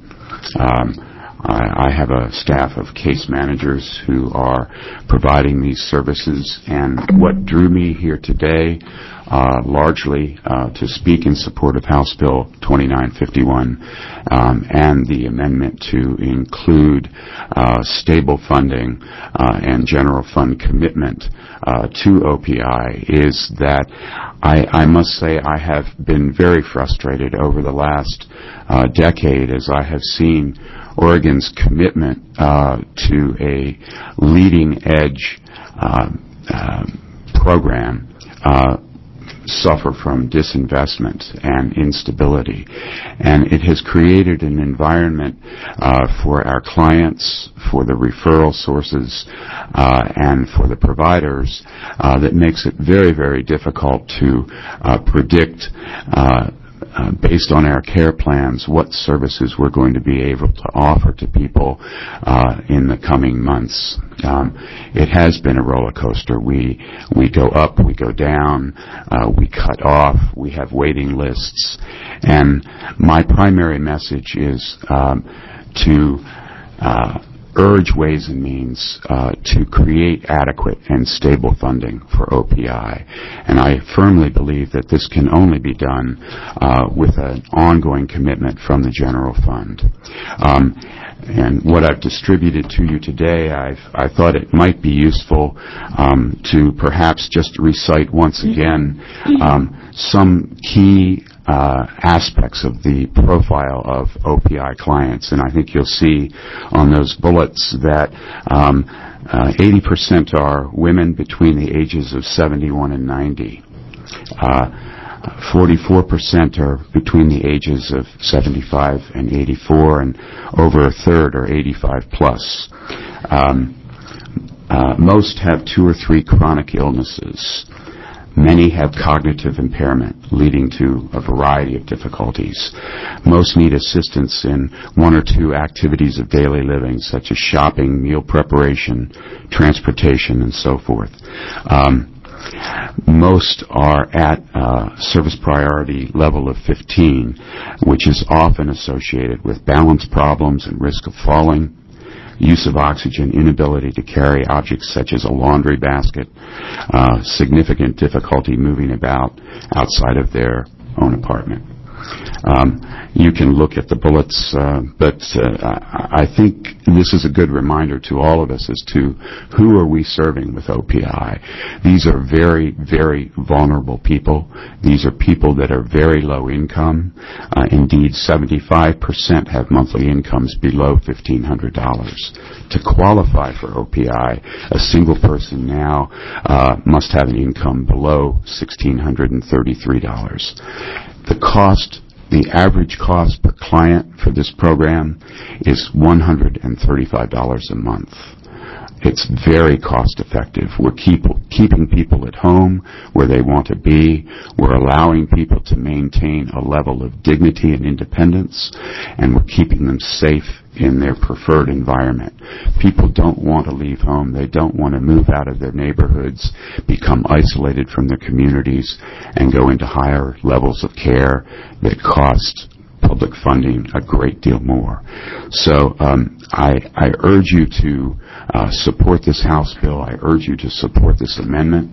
I have a staff of case managers who are providing these services, and what drew me here today largely to speak in support of House Bill 2951 and the amendment to include stable funding and general fund commitment to OPI is that I must say I have been very frustrated over the last decade as I have seen Oregon's commitment to a leading edge program suffer from disinvestment and instability. And it has created an environment for our clients, for the referral sources, and for the providers that makes it very, very difficult to predict based on our care plans, what services we're going to be able to offer to people in the coming months. It has been a roller coaster. We go up, we go down, we cut off, we have waiting lists. And my primary message is to urge Ways and Means to create adequate and stable funding for OPI. And I firmly believe that this can only be done with an ongoing commitment from the general fund. And what I've distributed to you today, I thought it might be useful to perhaps just recite once again some key aspects of the profile of OPI clients. And I think you'll see on those bullets that 80% are women between the ages of 71 and 90. 44% are between the ages of 75 and 84, and over a third are 85 plus. Most have 2 or 3 chronic illnesses. Many have cognitive impairment, leading to a variety of difficulties. Most need assistance in 1 or 2 activities of daily living, such as shopping, meal preparation, transportation, and so forth. Most are at service priority level of 15, which is often associated with balance problems and risk of falling, use of oxygen, inability to carry objects such as a laundry basket, significant difficulty moving about outside of their own apartment. You can look at the bullets, but I think this is a good reminder to all of us as to who are we serving with OPI. These are very, very vulnerable people. These are people that are very low income. Indeed, 75% have monthly incomes below $1,500. To qualify for OPI, a single person now must have an income below $1,633. The average cost per client for this program is $135 a month. It's very cost effective. We're keeping people at home where they want to be. We're allowing people to maintain a level of dignity and independence, and we're keeping them safe in their preferred environment. People don't want to leave home. They don't want to move out of their neighborhoods, become isolated from their communities, and go into higher levels of care that cost public funding a great deal more. So I urge you to support this House bill. I urge you to support this amendment.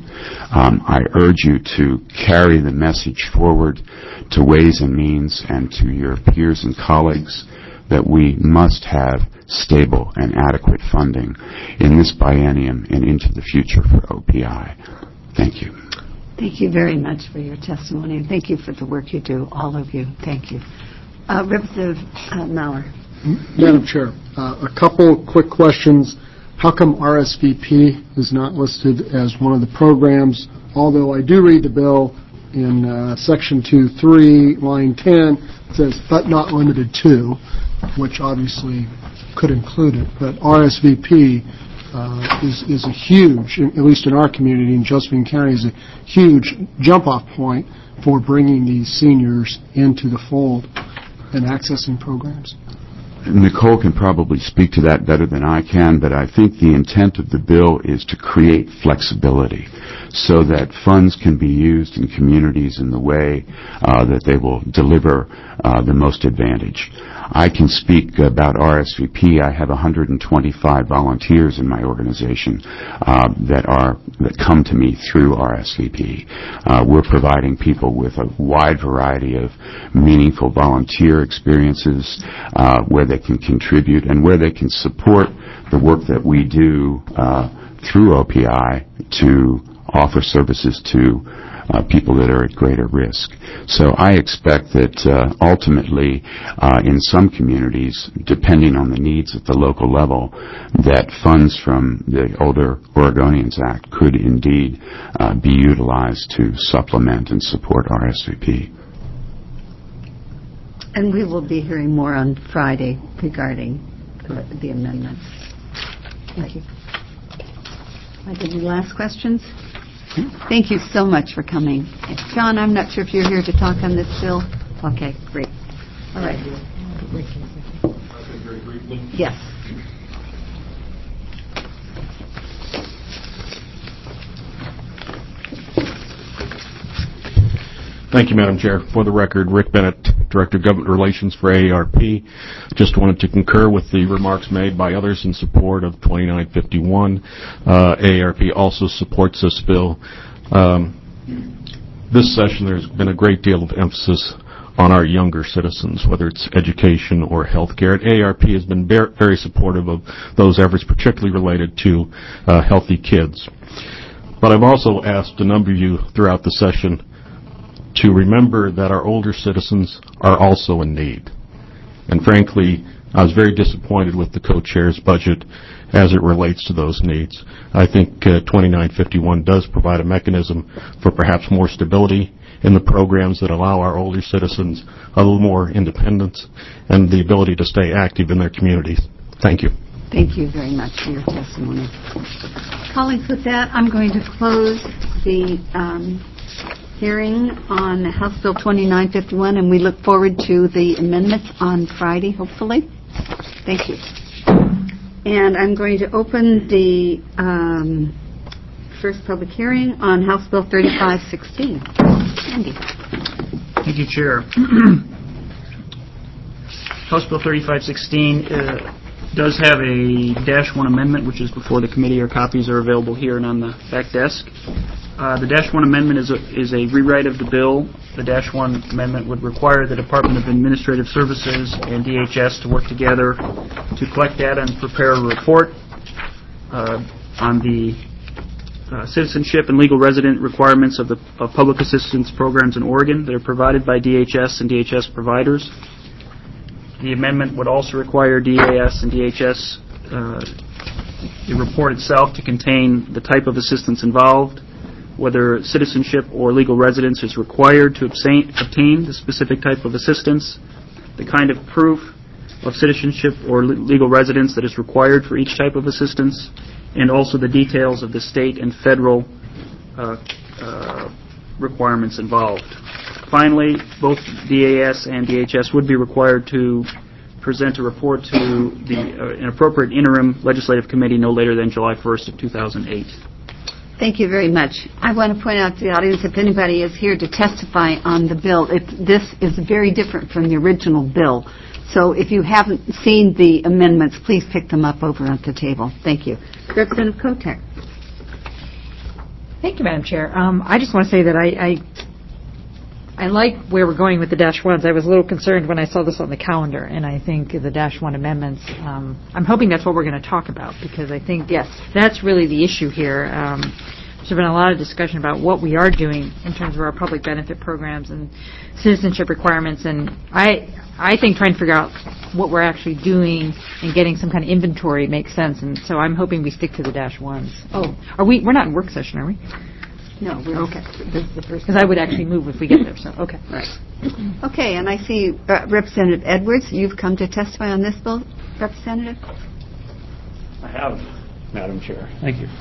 I urge you to carry the message forward to Ways and Means and to your peers and colleagues that we must have stable and adequate funding in this biennium and into the future for OPI. Thank you. Thank you very much for your testimony, and thank you for the work you do, all of you. Thank you. Representative Maurer. Madam Chair, a couple quick questions. How come RSVP is not listed as one of the programs? Although I do read the bill in Section 2.3, line 10, it says, but not limited to, which obviously could include it. But RSVP is a huge, at least in our community in Josephine County, is a huge jump-off point for bringing these seniors into the fold and accessing programs. Nicole can probably speak to that better than I can, but I think the intent of the bill is to create flexibility so that funds can be used in communities in the way that they will deliver the most advantage. I can speak about RSVP. I have 125 volunteers in my organization that come to me through RSVP. We're providing people with a wide variety of meaningful volunteer experiences where they can contribute and where they can support the work that we do through OPI to offer services to people that are at greater risk. So I expect that ultimately in some communities, depending on the needs at the local level, that funds from the Older Oregonians Act could indeed be utilized to supplement and support RSVP. And we will be hearing more on Friday regarding the amendments. Thank you. Any last questions? Thank you so much for coming. John, I'm not sure if you're here to talk on this bill. Okay, great. All right. Yes. Thank you, Madam Chair. For the record, Rick Bennett, Director of Government Relations for AARP. Just wanted to concur with the remarks made by others in support of 2951. AARP also supports this bill. This session, there's been a great deal of emphasis on our younger citizens, whether it's education or health care. And AARP has been very supportive of those efforts, particularly related to healthy kids. But I've also asked a number of you throughout the session to remember that our older citizens are also in need. And frankly, I was very disappointed with the co-chair's budget as it relates to those needs. I think 2951 does provide a mechanism for perhaps more stability in the programs that allow our older citizens a little more independence and the ability to stay active in their communities. Thank you. Thank you very much for your testimony. Colleagues, with that, I'm going to close the hearing on House Bill 2951, and we look forward to the amendments on Friday, hopefully. Thank you. And I'm going to open the first public hearing on House Bill 3516. Andy. Thank you, Chair. House Bill 3516 does have a -1 amendment, which is before the committee. Your copies are available here and on the back desk. The -1 amendment is a rewrite of the bill. The -1 amendment would require the Department of Administrative Services and DHS to work together to collect data and prepare a report on the citizenship and legal resident requirements of public assistance programs in Oregon that are provided by DHS and DHS providers. The amendment would also require DAS and DHS, the report itself, to contain the type of assistance involved, whether citizenship or legal residence is required to obtain the specific type of assistance, the kind of proof of citizenship or legal residence that is required for each type of assistance, and also the details of the state and federal requirements involved. Finally, both DAS and DHS would be required to present a report to an appropriate interim legislative committee no later than July 1st of 2008. Thank you very much. I want to point out to the audience, if anybody is here to testify on the bill, this is very different from the original bill. So if you haven't seen the amendments, please pick them up over at the table. Thank you. Representative Kotek. Thank you, Madam Chair. I just want to say that I like where we're going with the -1s. I was a little concerned when I saw this on the calendar, and I think the -1 amendments, I'm hoping that's what we're going to talk about, because I think that's really the issue here. There's been a lot of discussion about what we are doing in terms of our public benefit programs and citizenship requirements, and I think trying to figure out what we're actually doing and getting some kind of inventory makes sense, and so I'm hoping we stick to the -1s. Oh, we're not in work session, are we? No, we're okay. This is the first, because I would actually move if we get there. So okay. Right. Okay, and I see Representative Edwards. You've come to testify on this bill, Representative. I have, Madam Chair. Thank you.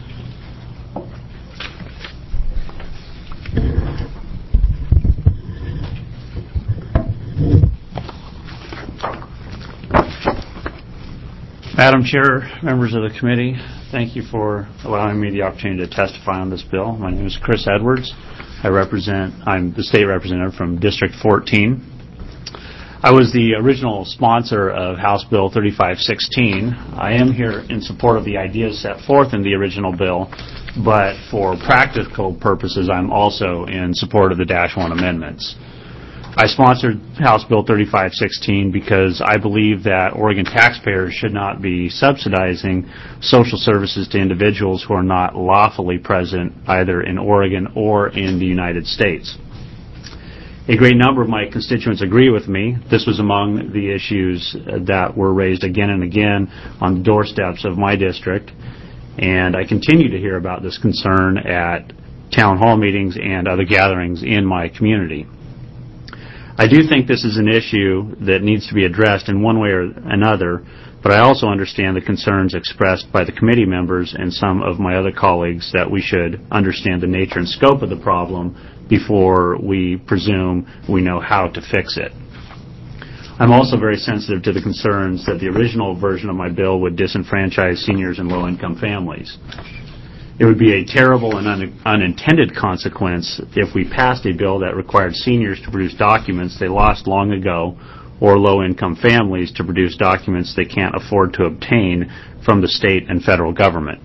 Madam Chair, members of the committee, thank you for allowing me the opportunity to testify on this bill. My name is Chris Edwards. I'm the state representative from District 14. I was the original sponsor of House Bill 3516. I am here in support of the ideas set forth in the original bill, but for practical purposes, I'm also in support of the -1 amendments. I sponsored House Bill 3516 because I believe that Oregon taxpayers should not be subsidizing social services to individuals who are not lawfully present either in Oregon or in the United States. A great number of my constituents agree with me. This was among the issues that were raised again and again on the doorsteps of my district, and I continue to hear about this concern at town hall meetings and other gatherings in my community. I do think this is an issue that needs to be addressed in one way or another, but I also understand the concerns expressed by the committee members and some of my other colleagues that we should understand the nature and scope of the problem before we presume we know how to fix it. I'm also very sensitive to the concerns that the original version of my bill would disenfranchise seniors and low-income families. It would be a terrible and unintended consequence if we passed a bill that required seniors to produce documents they lost long ago or low-income families to produce documents they can't afford to obtain from the state and federal government.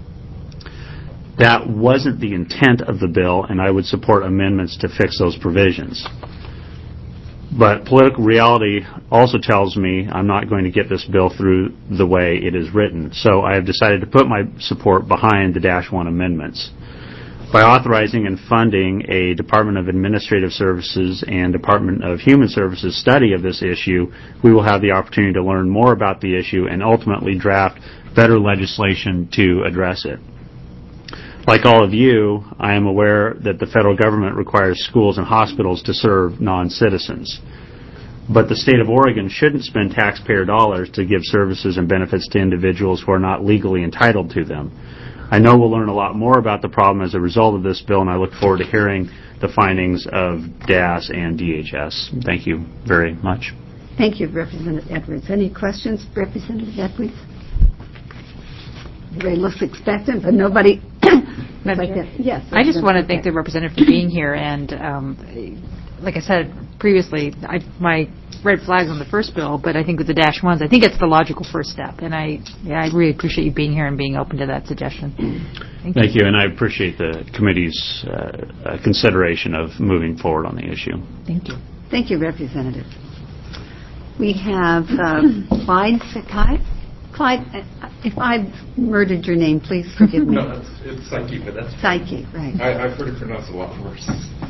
That wasn't the intent of the bill, and I would support amendments to fix those provisions. But political reality also tells me I'm not going to get this bill through the way it is written, so I have decided to put my support behind the -1 amendments. By authorizing and funding a Department of Administrative Services and Department of Human Services study of this issue, we will have the opportunity to learn more about the issue and ultimately draft better legislation to address it. Like all of you, I am aware that the federal government requires schools and hospitals to serve non-citizens. But the state of Oregon shouldn't spend taxpayer dollars to give services and benefits to individuals who are not legally entitled to them. I know we'll learn a lot more about the problem as a result of this bill, and I look forward to hearing the findings of DAS and DHS. Thank you very much. Thank you, Representative Edwards. Any questions, Representative Edwards? Everybody looks expectant, but nobody... Yes. I just want to thank the representative for being here, and like I said previously, my red flags on the first bill, but I think with the -1s, I think it's the logical first step, and I really appreciate you being here and being open to that suggestion. Thank you, and I appreciate the committee's consideration of moving forward on the issue. Thank you. Thank you, Representative. We have Clyde Sakai. Clyde, if I murdered your name, please forgive me. No, it's Psyche, but that's Psyche, right. I've heard it pronounced a lot worse.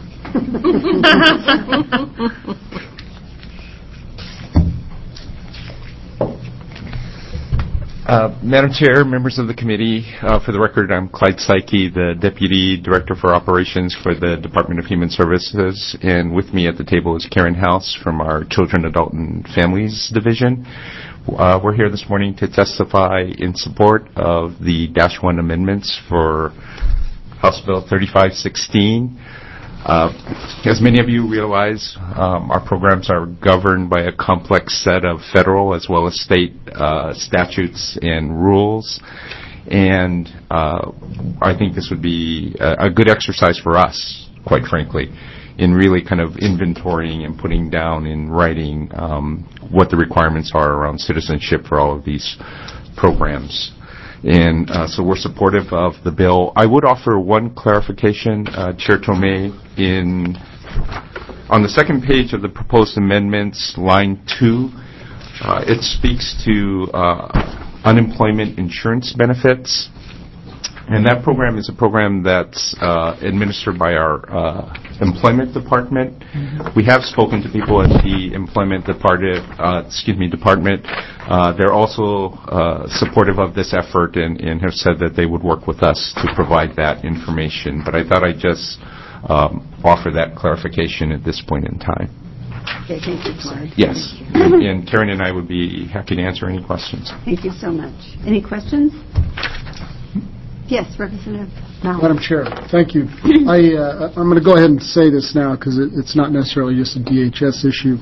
Madam Chair, members of the committee, for the record, I'm Clyde Psyche, the Deputy Director for Operations for the Department of Human Services, and with me at the table is Karen House from our Children, Adult, and Families Division. We're here this morning to testify in support of the -1 amendments for House Bill 3516. As many of you realize, our programs are governed by a complex set of federal as well as state statutes and rules, and I think this would be a good exercise for us, quite frankly, in really kind of inventorying and putting down in writing what the requirements are around citizenship for all of these programs. And so we're supportive of the bill. I would offer one clarification, Chair Tomei. On the second page of the proposed amendments, line 2, it speaks to unemployment insurance benefits. And that program is a program that's administered by our employment department. Mm-hmm. We have spoken to people at the employment department. They're also supportive of this effort and have said that they would work with us to provide that information. But I thought I'd just offer that clarification at this point in time. Okay, thank you, Clyde. Yes. And Karen and I would be happy to answer any questions. Thank you so much. Any questions? Yes, Representative Mallon. Madam Chair, thank you. I'm going to go ahead and say this now because it's not necessarily just a DHS issue.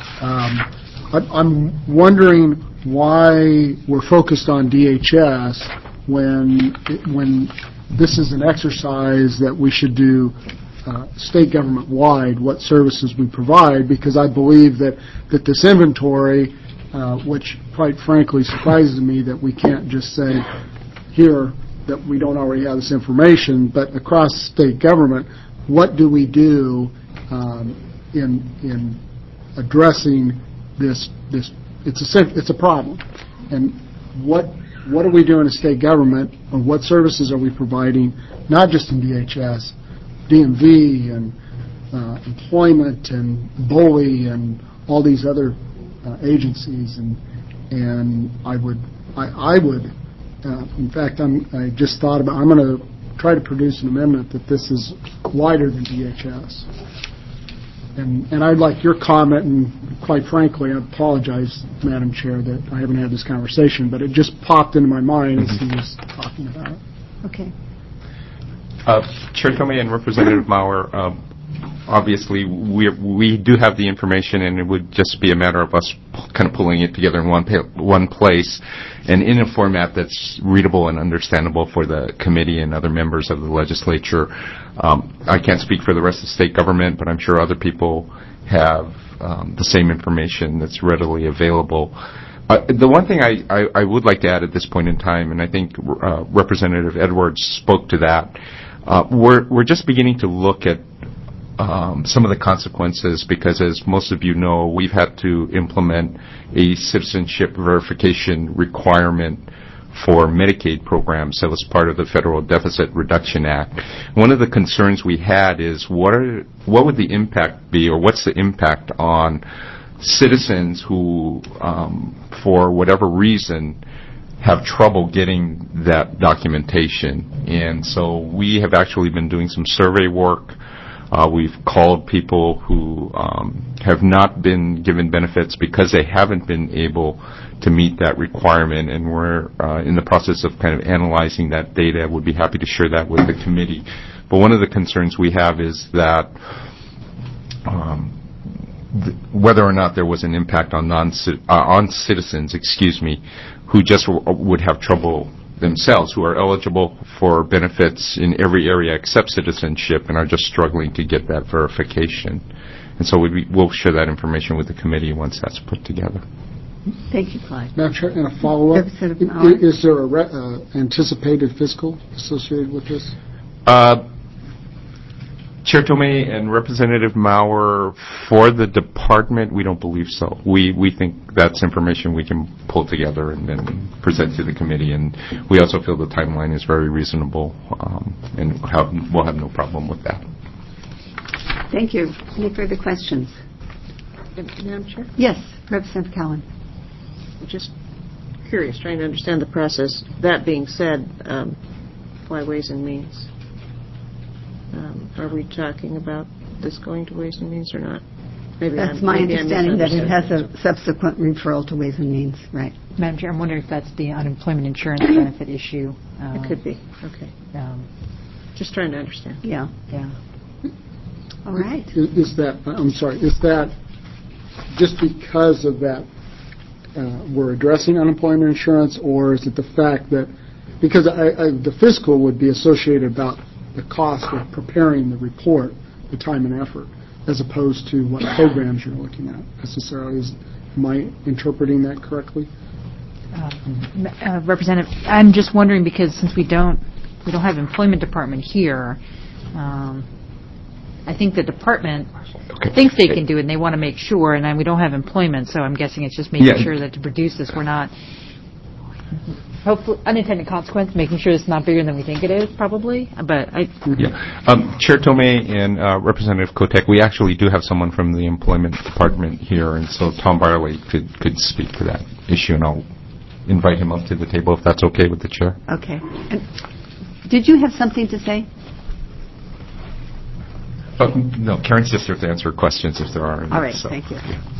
I'm wondering why we're focused on DHS when this is an exercise that we should do state government-wide, what services we provide, because I believe that this inventory, which quite frankly surprises me that we can't just say here that we don't already have this information, but across state government, what do we do in addressing this. It's a problem, and what are we doing as state government, or what services are we providing, not just in DHS, DMV and employment and BOLI and all these other agencies, and I would, in fact, I just thought about, I'm going to try to produce an amendment that this is wider than DHS. And I'd like your comment, and quite frankly, I apologize, Madam Chair, that I haven't had this conversation, but it just popped into my mind as he was talking about it. Okay. Chair Tomei and Representative Maurer, obviously, we do have the information, and it would just be a matter of us kind of pulling it together in one place and in a format that's readable and understandable for the committee and other members of the legislature. I can't speak for the rest of the state government, but I'm sure other people have the same information that's readily available. The one thing I would like to add at this point in time, and I think Representative Edwards spoke to that, we're just beginning to look at some of the consequences, because as most of you know, we've had to implement a citizenship verification requirement for Medicaid programs that was part of the Federal Deficit Reduction Act. One of the concerns we had is what would the impact be, or what's the impact on citizens who, for whatever reason, have trouble getting that documentation. And so we have actually been doing some survey work. We've called people who have not been given benefits because they haven't been able to meet that requirement, and we're in the process of kind of analyzing that data. We'd be happy to share that with the committee. But one of the concerns we have is that whether or not there was an impact on citizens, who just would have trouble themselves, who are eligible for benefits in every area except citizenship and are just struggling to get that verification. And so we'll share that information with the committee once that's put together. Thank you, Clyde. Madam Chair, and a follow-up, is there a anticipated fiscal associated with this? Chair Tomei and Representative Maurer, for the department, we don't believe so. We think that's information we can pull together and then present to the committee, and we also feel the timeline is very reasonable, and we'll have no problem with that. Thank you. Any further questions? Madam Chair? Yes, Representative Cowan. Just curious, trying to understand the process. That being said, why Ways and Means? Are we talking about this going to Ways and Means or not? That's my understanding, that it has a subsequent referral to Ways and Means, right. Madam Chair, I'm wondering if that's the unemployment insurance benefit issue. It could be. Okay. Just trying to understand. Yeah. All right. Is that just because of that we're addressing unemployment insurance, or is it the fact that, because the fiscal would be associated about the cost of preparing the report, the time and effort, as opposed to what programs you're looking at necessarily. Am I interpreting that correctly? Representative, I'm just wondering, because since we don't have employment department here, I think the department thinks they can do it, and they want to make sure, and we don't have employment, so I'm guessing it's just making sure that to produce this, we're not, hopefully, unintended consequence, making sure it's not bigger than we think it is, probably. But Chair Tomei and Representative Kotek, we actually do have someone from the employment department here, and so Tom Barley could speak to that issue, and I'll invite him up to the table if that's okay with the chair. Okay. And did you have something to say? No, Karen's just here to answer questions if there are any. All right, so. thank you.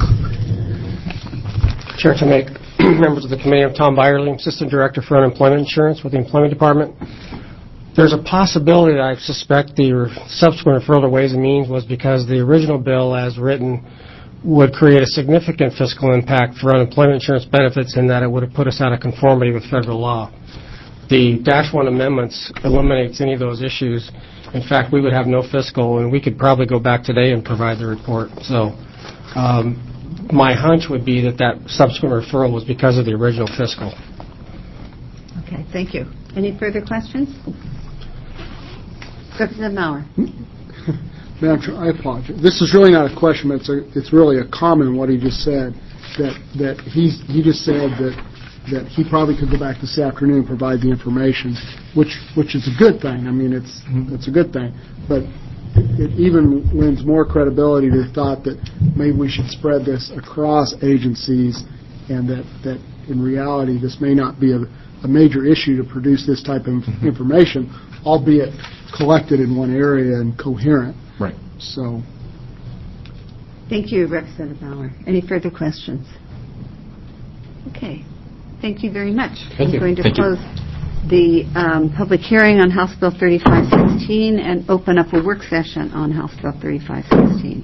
Chair Tomei, members of the committee, I'm Tom Byerly, Assistant Director for Unemployment Insurance with the Employment Department. There's a possibility that I suspect the subsequent referral to Ways and Means was because the original bill as written would create a significant fiscal impact for unemployment insurance benefits, in that it would have put us out of conformity with federal law. The -1 amendments eliminates any of those issues. In fact, we would have no fiscal, and we could probably go back today and provide the report. So my hunch would be that subsequent referral was because of the original fiscal. Okay, thank you. Any further questions? Representative Maurer. Madam Chair, I apologize. This is really not a question, but it's really a comment what he just said, that he just said that he probably could go back this afternoon and provide the information, which is a good thing. I mean, it's a good thing. But it even lends more credibility to the thought that maybe we should spread this across agencies, and that in reality this may not be a major issue to produce this type of information, albeit collected in one area and coherent. Right. So. Thank you, Representative Bauer. Any further questions? Okay. Thank you very much. Thank you. I'm going to Thank you. close the public hearing on House Bill 3516 and open up a work session on House Bill 3516.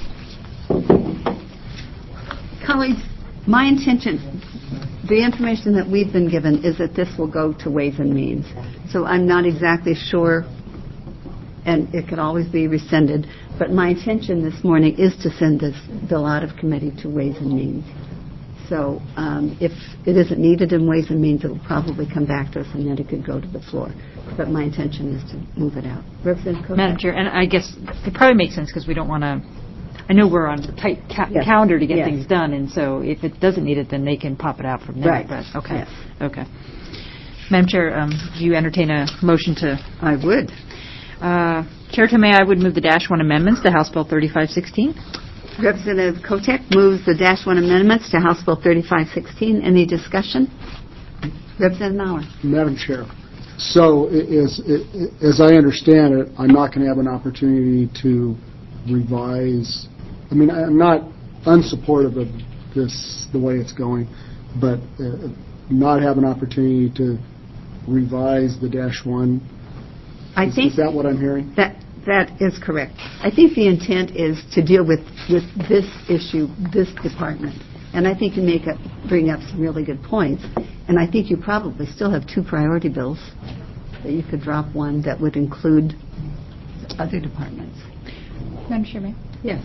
Colleagues, my intention, the information that we've been given is that this will go to Ways and Means. So I'm not exactly sure, and it could always be rescinded, but my intention this morning is to send this bill out of committee to Ways and Means. So if it isn't needed in Ways and Means, it will probably come back to us, and then it could go to the floor. But my intention is to move it out. Representative Cote? Madam Chair, and I guess it probably makes sense because we don't want to, I know we're on a tight calendar to get things done, and so if it doesn't need it, then they can pop it out from there. Right. But, okay. Yes. Okay. Madam Chair, do you entertain a motion to? I would. Chair Tomei, I would move the -1 amendments to House Bill 3516. Representative Kotek moves the -1 amendments to House Bill 3516. Any discussion? Representative Maurer. Madam Chair, so as I understand it, I'm not going to have an opportunity to revise. I mean, I'm not unsupportive of this the way it's going, but not have an opportunity to revise the -1. Is that what I'm hearing? That is correct. I think the intent is to deal with this issue, this department. And I think you bring up some really good points. And I think you probably still have 2 priority bills that you could drop one that would include other departments. Madam Chairman? Yes.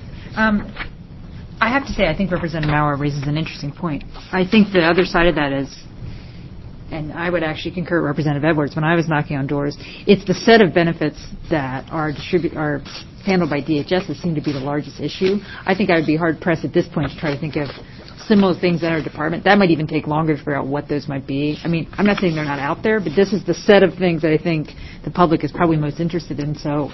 I have to say, I think Representative Maurer raises an interesting point. I think the other side of that is, and I would actually concur with Representative Edwards, when I was knocking on doors, it's the set of benefits that are handled by DHS that seem to be the largest issue. I think I would be hard-pressed at this point to try to think of similar things in our department. That might even take longer to figure out what those might be. I mean, I'm not saying they're not out there, but this is the set of things that I think the public is probably most interested in. So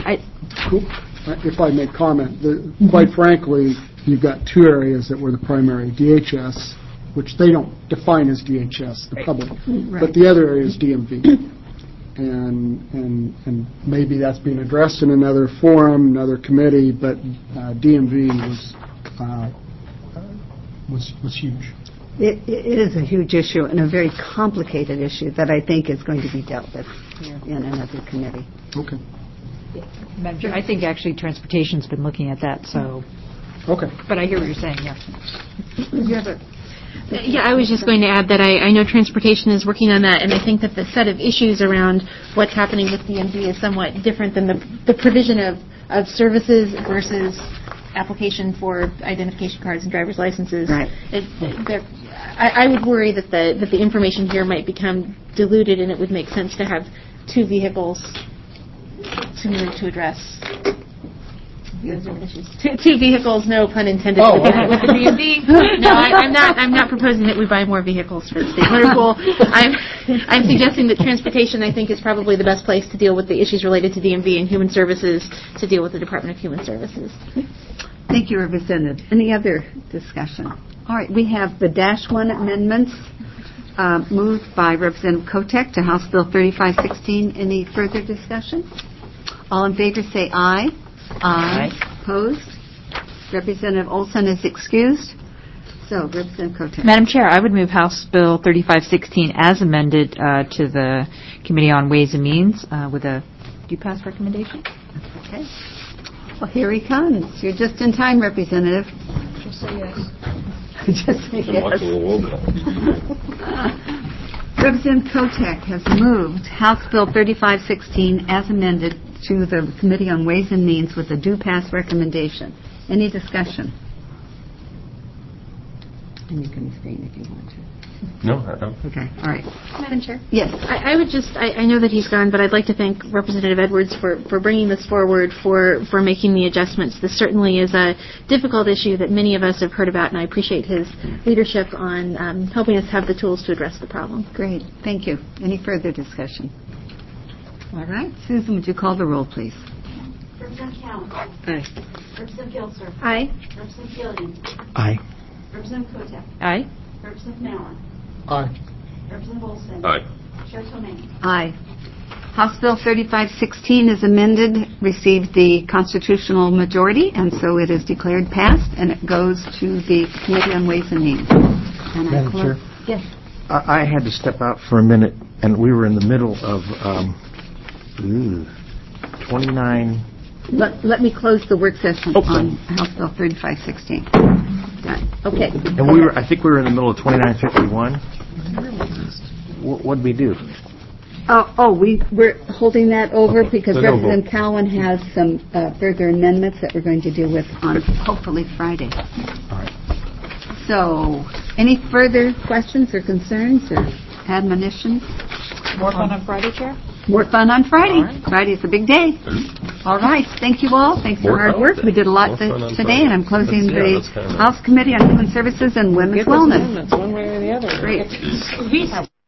if I may comment, quite frankly, you've got 2 areas that were the primary: DHS, which they don't define as DHS, the public, but the other area is DMV. And maybe that's being addressed in another forum, another committee, but DMV was huge. It is a huge issue and a very complicated issue that I think is going to be dealt with in another committee. Okay. Madam Chair, I think actually Transportation's been looking at that, so. Okay. But I hear what you're saying, yeah. You have a Yeah, I was just going to add that I know Transportation is working on that, and I think that the set of issues around what's happening with DMV is somewhat different than the provision of services versus application for identification cards and driver's licenses. Right. I would worry that the information here might become diluted, and it would make sense to have 2 vehicles to address. 2 vehicles, no pun intended, with the DMV. No, I'm not proposing that we buy more vehicles for the state motor pool. I'm suggesting that Transportation, I think, is probably the best place to deal with the issues related to DMV, and Human Services to deal with the Department of Human Services. Thank you, Representative. Any other discussion? All right, we have the -1 amendments moved by Representative Kotek to House Bill 3516. Any further discussion? All in favor say aye. Aye. Opposed? Representative Olson is excused. So, Representative Kotek. Madam Chair, I would move House Bill 3516 as amended to the Committee on Ways and Means with a do-pass recommendation. Okay. Well, here he comes. You're just in time, Representative. Just say yes. Just say yes. Representative Kotek has moved House Bill 3516 as amended to the Committee on Ways and Means with a do-pass recommendation. Any discussion? And you can abstain if you want to. No. Okay, all right. Madam Chair? Yes. I would just, I know that he's gone, but I'd like to thank Representative Edwards for bringing this forward, for making the adjustments. This certainly is a difficult issue that many of us have heard about, and I appreciate his leadership on helping us have the tools to address the problem. Great, thank you. Any further discussion? All right, Susan, would you call the roll, please? Representative Cowan. Aye. Representative Gilser. Aye. Representative Fielding. Aye. Representative Kotek. Aye. Representative Mauer. Aye. Representative Olson. Aye. Chair Tomei. Aye. House Bill 3516 is amended, received the constitutional majority, and so it is declared passed, and it goes to the Committee on Ways and Means. And Madam Chair? Yes. I had to step out for a minute, and we were in the middle of 29... Let me close the work session on House Bill 3516. Done. Okay. And I think we were in the middle of 2951. What did we do? We're holding that over because No, Representative Cowan has some further amendments that we're going to deal with on hopefully Friday. All right. So, any further questions or concerns or admonitions? More fun on Friday, Chair? More fun on Friday. Friday's a big day. All right. Thank you all. Thanks for hard work. We did a lot today, and I'm closing the House Committee on Human Services and Women's Wellness. One way or the other. Great.